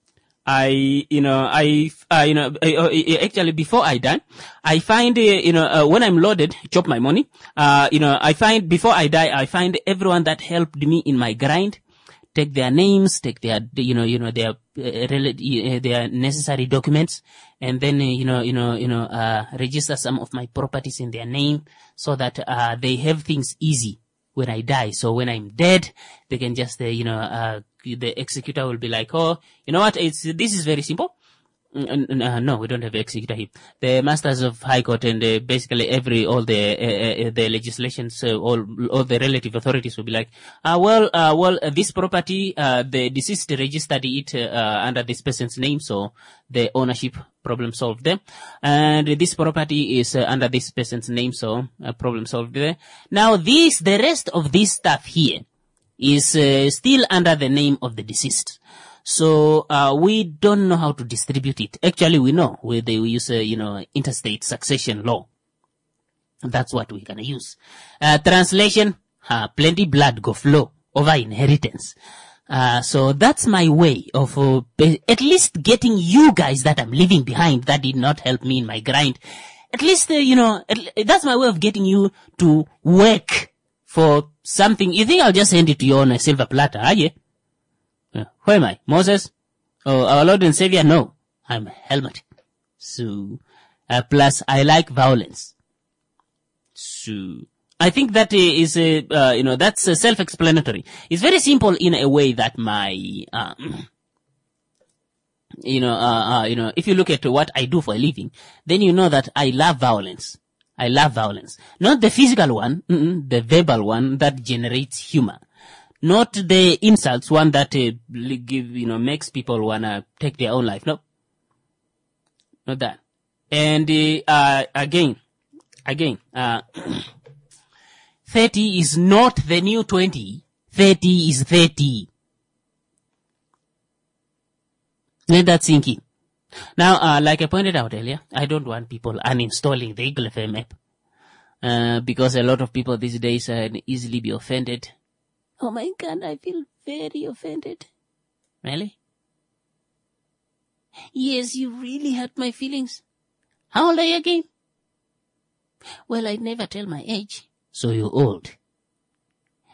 I, you know, I, uh, you know, uh, actually before I die, I find, uh, you know, uh, when I'm loaded, chop my money, uh, you know, I find, before I die, I find everyone that helped me in my grind, take their names, take their, you know, you know, their, uh, rel- uh, their necessary documents, and then, uh, you know, you know, you know, uh, register some of my properties in their name so that, uh, they have things easy when I die. So when I'm dead, they can just, uh, you know, uh, the executor will be like, oh, you know what, it's, this is very simple. Uh, no, we don't have executor here. The masters of high court and uh, basically every, all the, uh, uh, the legislations, uh, all, all the relative authorities will be like, uh, well, uh, well, uh, this property, uh, the deceased registered it, uh, under this person's name, so the ownership problem solved there. And this property is uh, under this person's name, so uh, problem solved there. Now this, the rest of this stuff here is uh, still under the name of the deceased. So, uh, we don't know how to distribute it. Actually, we know where they use, uh, you know, interstate succession law. That's what we're gonna use. Uh, translation, uh, plenty blood go flow over inheritance. Uh, so that's my way of, uh, at least getting you guys that I'm leaving behind that did not help me in my grind. At least, uh, you know, at, that's my way of getting you to work for something. You think I'll just hand it to you on a silver platter, are you? Uh, who am I? Moses? Oh, our Lord and Savior? No. I'm Helmut. So, uh, plus I like violence. So, I think that uh, is, uh, uh, you know, that's uh, self-explanatory. It's very simple in a way that my, um, you know, uh, uh, you know, if you look at what I do for a living, then you know that I love violence. I love violence. Not the physical one, mm-mm, the verbal one that generates humor. Not the insults one that, uh, give, you know, makes people wanna take their own life. No. Not that. And, uh, uh again, again, uh, thirty is not the new twenty. thirty is thirty. Let that sink in. Now, uh, like I pointed out earlier, I don't want people uninstalling the Eagle F M app. Uh, because a lot of people these days uh, easily be offended. Oh my God, I feel very offended. Really? Yes, you really hurt my feelings. How old are you again? Well, I'd never tell my age. So you're old.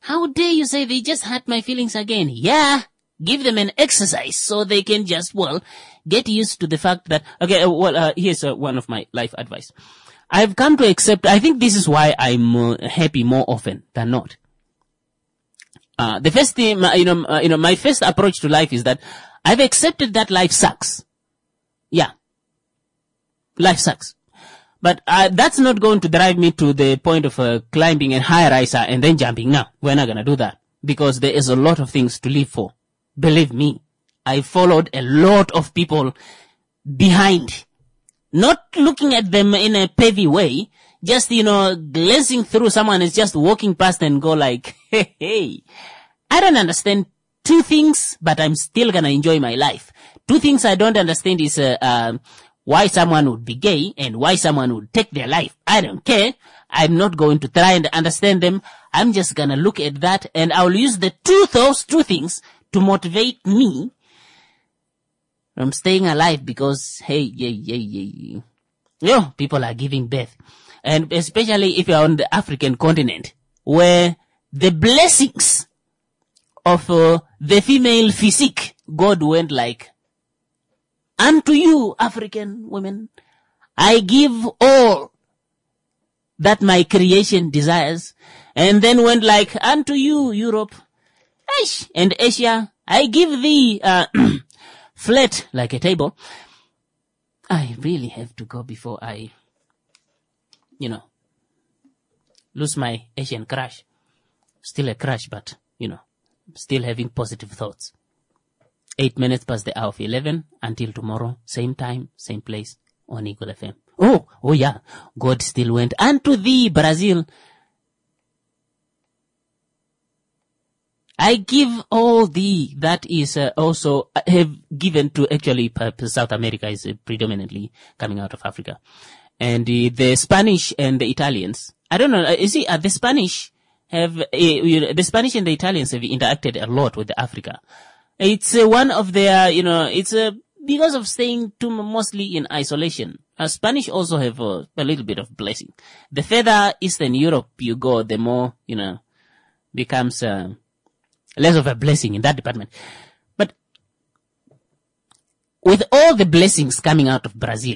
How dare you say they just hurt my feelings again? Yeah. Give them an exercise so they can just, well, get used to the fact that, okay, uh, well, uh, here's uh, one of my life advice. I've come to accept, I think this is why I'm uh, happy more often than not. Uh, the first thing, you know, uh, you know, my first approach to life is that I've accepted that life sucks. Yeah. Life sucks. But uh, that's not going to drive me to the point of uh, climbing a high riser and then jumping. No, we're not going to do that because there is a lot of things to live for. Believe me, I followed a lot of people behind, not looking at them in a petty way, just, you know, glancing through someone is just walking past and go like, hey, hey, I don't understand two things, but I'm still going to enjoy my life. Two things I don't understand is, uh, uh, why someone would be gay and why someone would take their life. I don't care. I'm not going to try and understand them. I'm just going to look at that and I'll use the two, those two things to motivate me from staying alive because, hey, yeah, yeah, yeah, yeah. Yo, people are giving birth. And especially if you're on the African continent where the blessings of uh, the female physique, God went like, unto you, African women, I give all that my creation desires. And then went like, unto you, Europe and Asia, I give thee uh, flat like a table. I really have to go before I, you know, lose my Asian crush. Still a crush, but, you know, still having positive thoughts. Eight minutes past the hour of eleven. Until tomorrow, same time, same place on Eagle F M. Oh, oh yeah. God still went unto thee, Brazil. I give all thee. That is uh, also uh, have given to actually uh, South America is uh, predominantly coming out of Africa, and uh, the Spanish and the Italians. I don't know. Uh, you see, uh, the Spanish have uh, you know, the Spanish and the Italians have interacted a lot with Africa. It's uh, one of their, you know, it's uh, because of staying too mostly in isolation. Uh, Spanish also have uh, a little bit of blessing. The further Eastern Europe you go, the more, you know, becomes uh, less of a blessing in that department. But with all the blessings coming out of Brazil,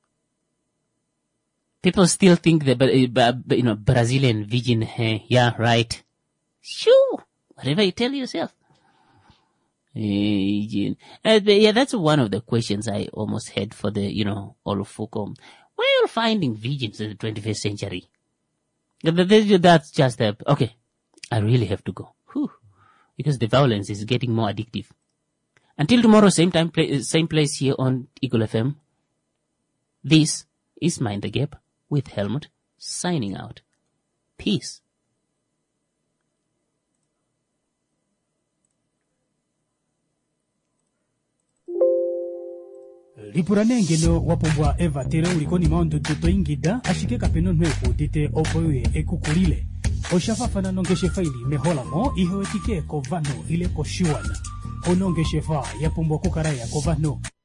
people still think the, you know, Brazilian virgin hair. Yeah, right. Sure. Whatever you tell yourself. Uh, yeah, that's one of the questions I almost had for the, you know, all of Foucault. Where are you finding virgins in the twenty-first century? That's just a, okay, I really have to go. Whew. Because the violence is getting more addictive. Until tomorrow, same time, same place here on Eagle F M. This is Mind the Gap with Helmut signing out. Peace. Lipuranengeno wapombwa Eva tere ulikoni maondo tuto ingida ashike kapeno nweko dite opoye ekukulile. Oshafafana nongeshe faili mehola mo ihewetike kovano ile koshuana. Onongeshe fa yapombwa kukaraya kovano.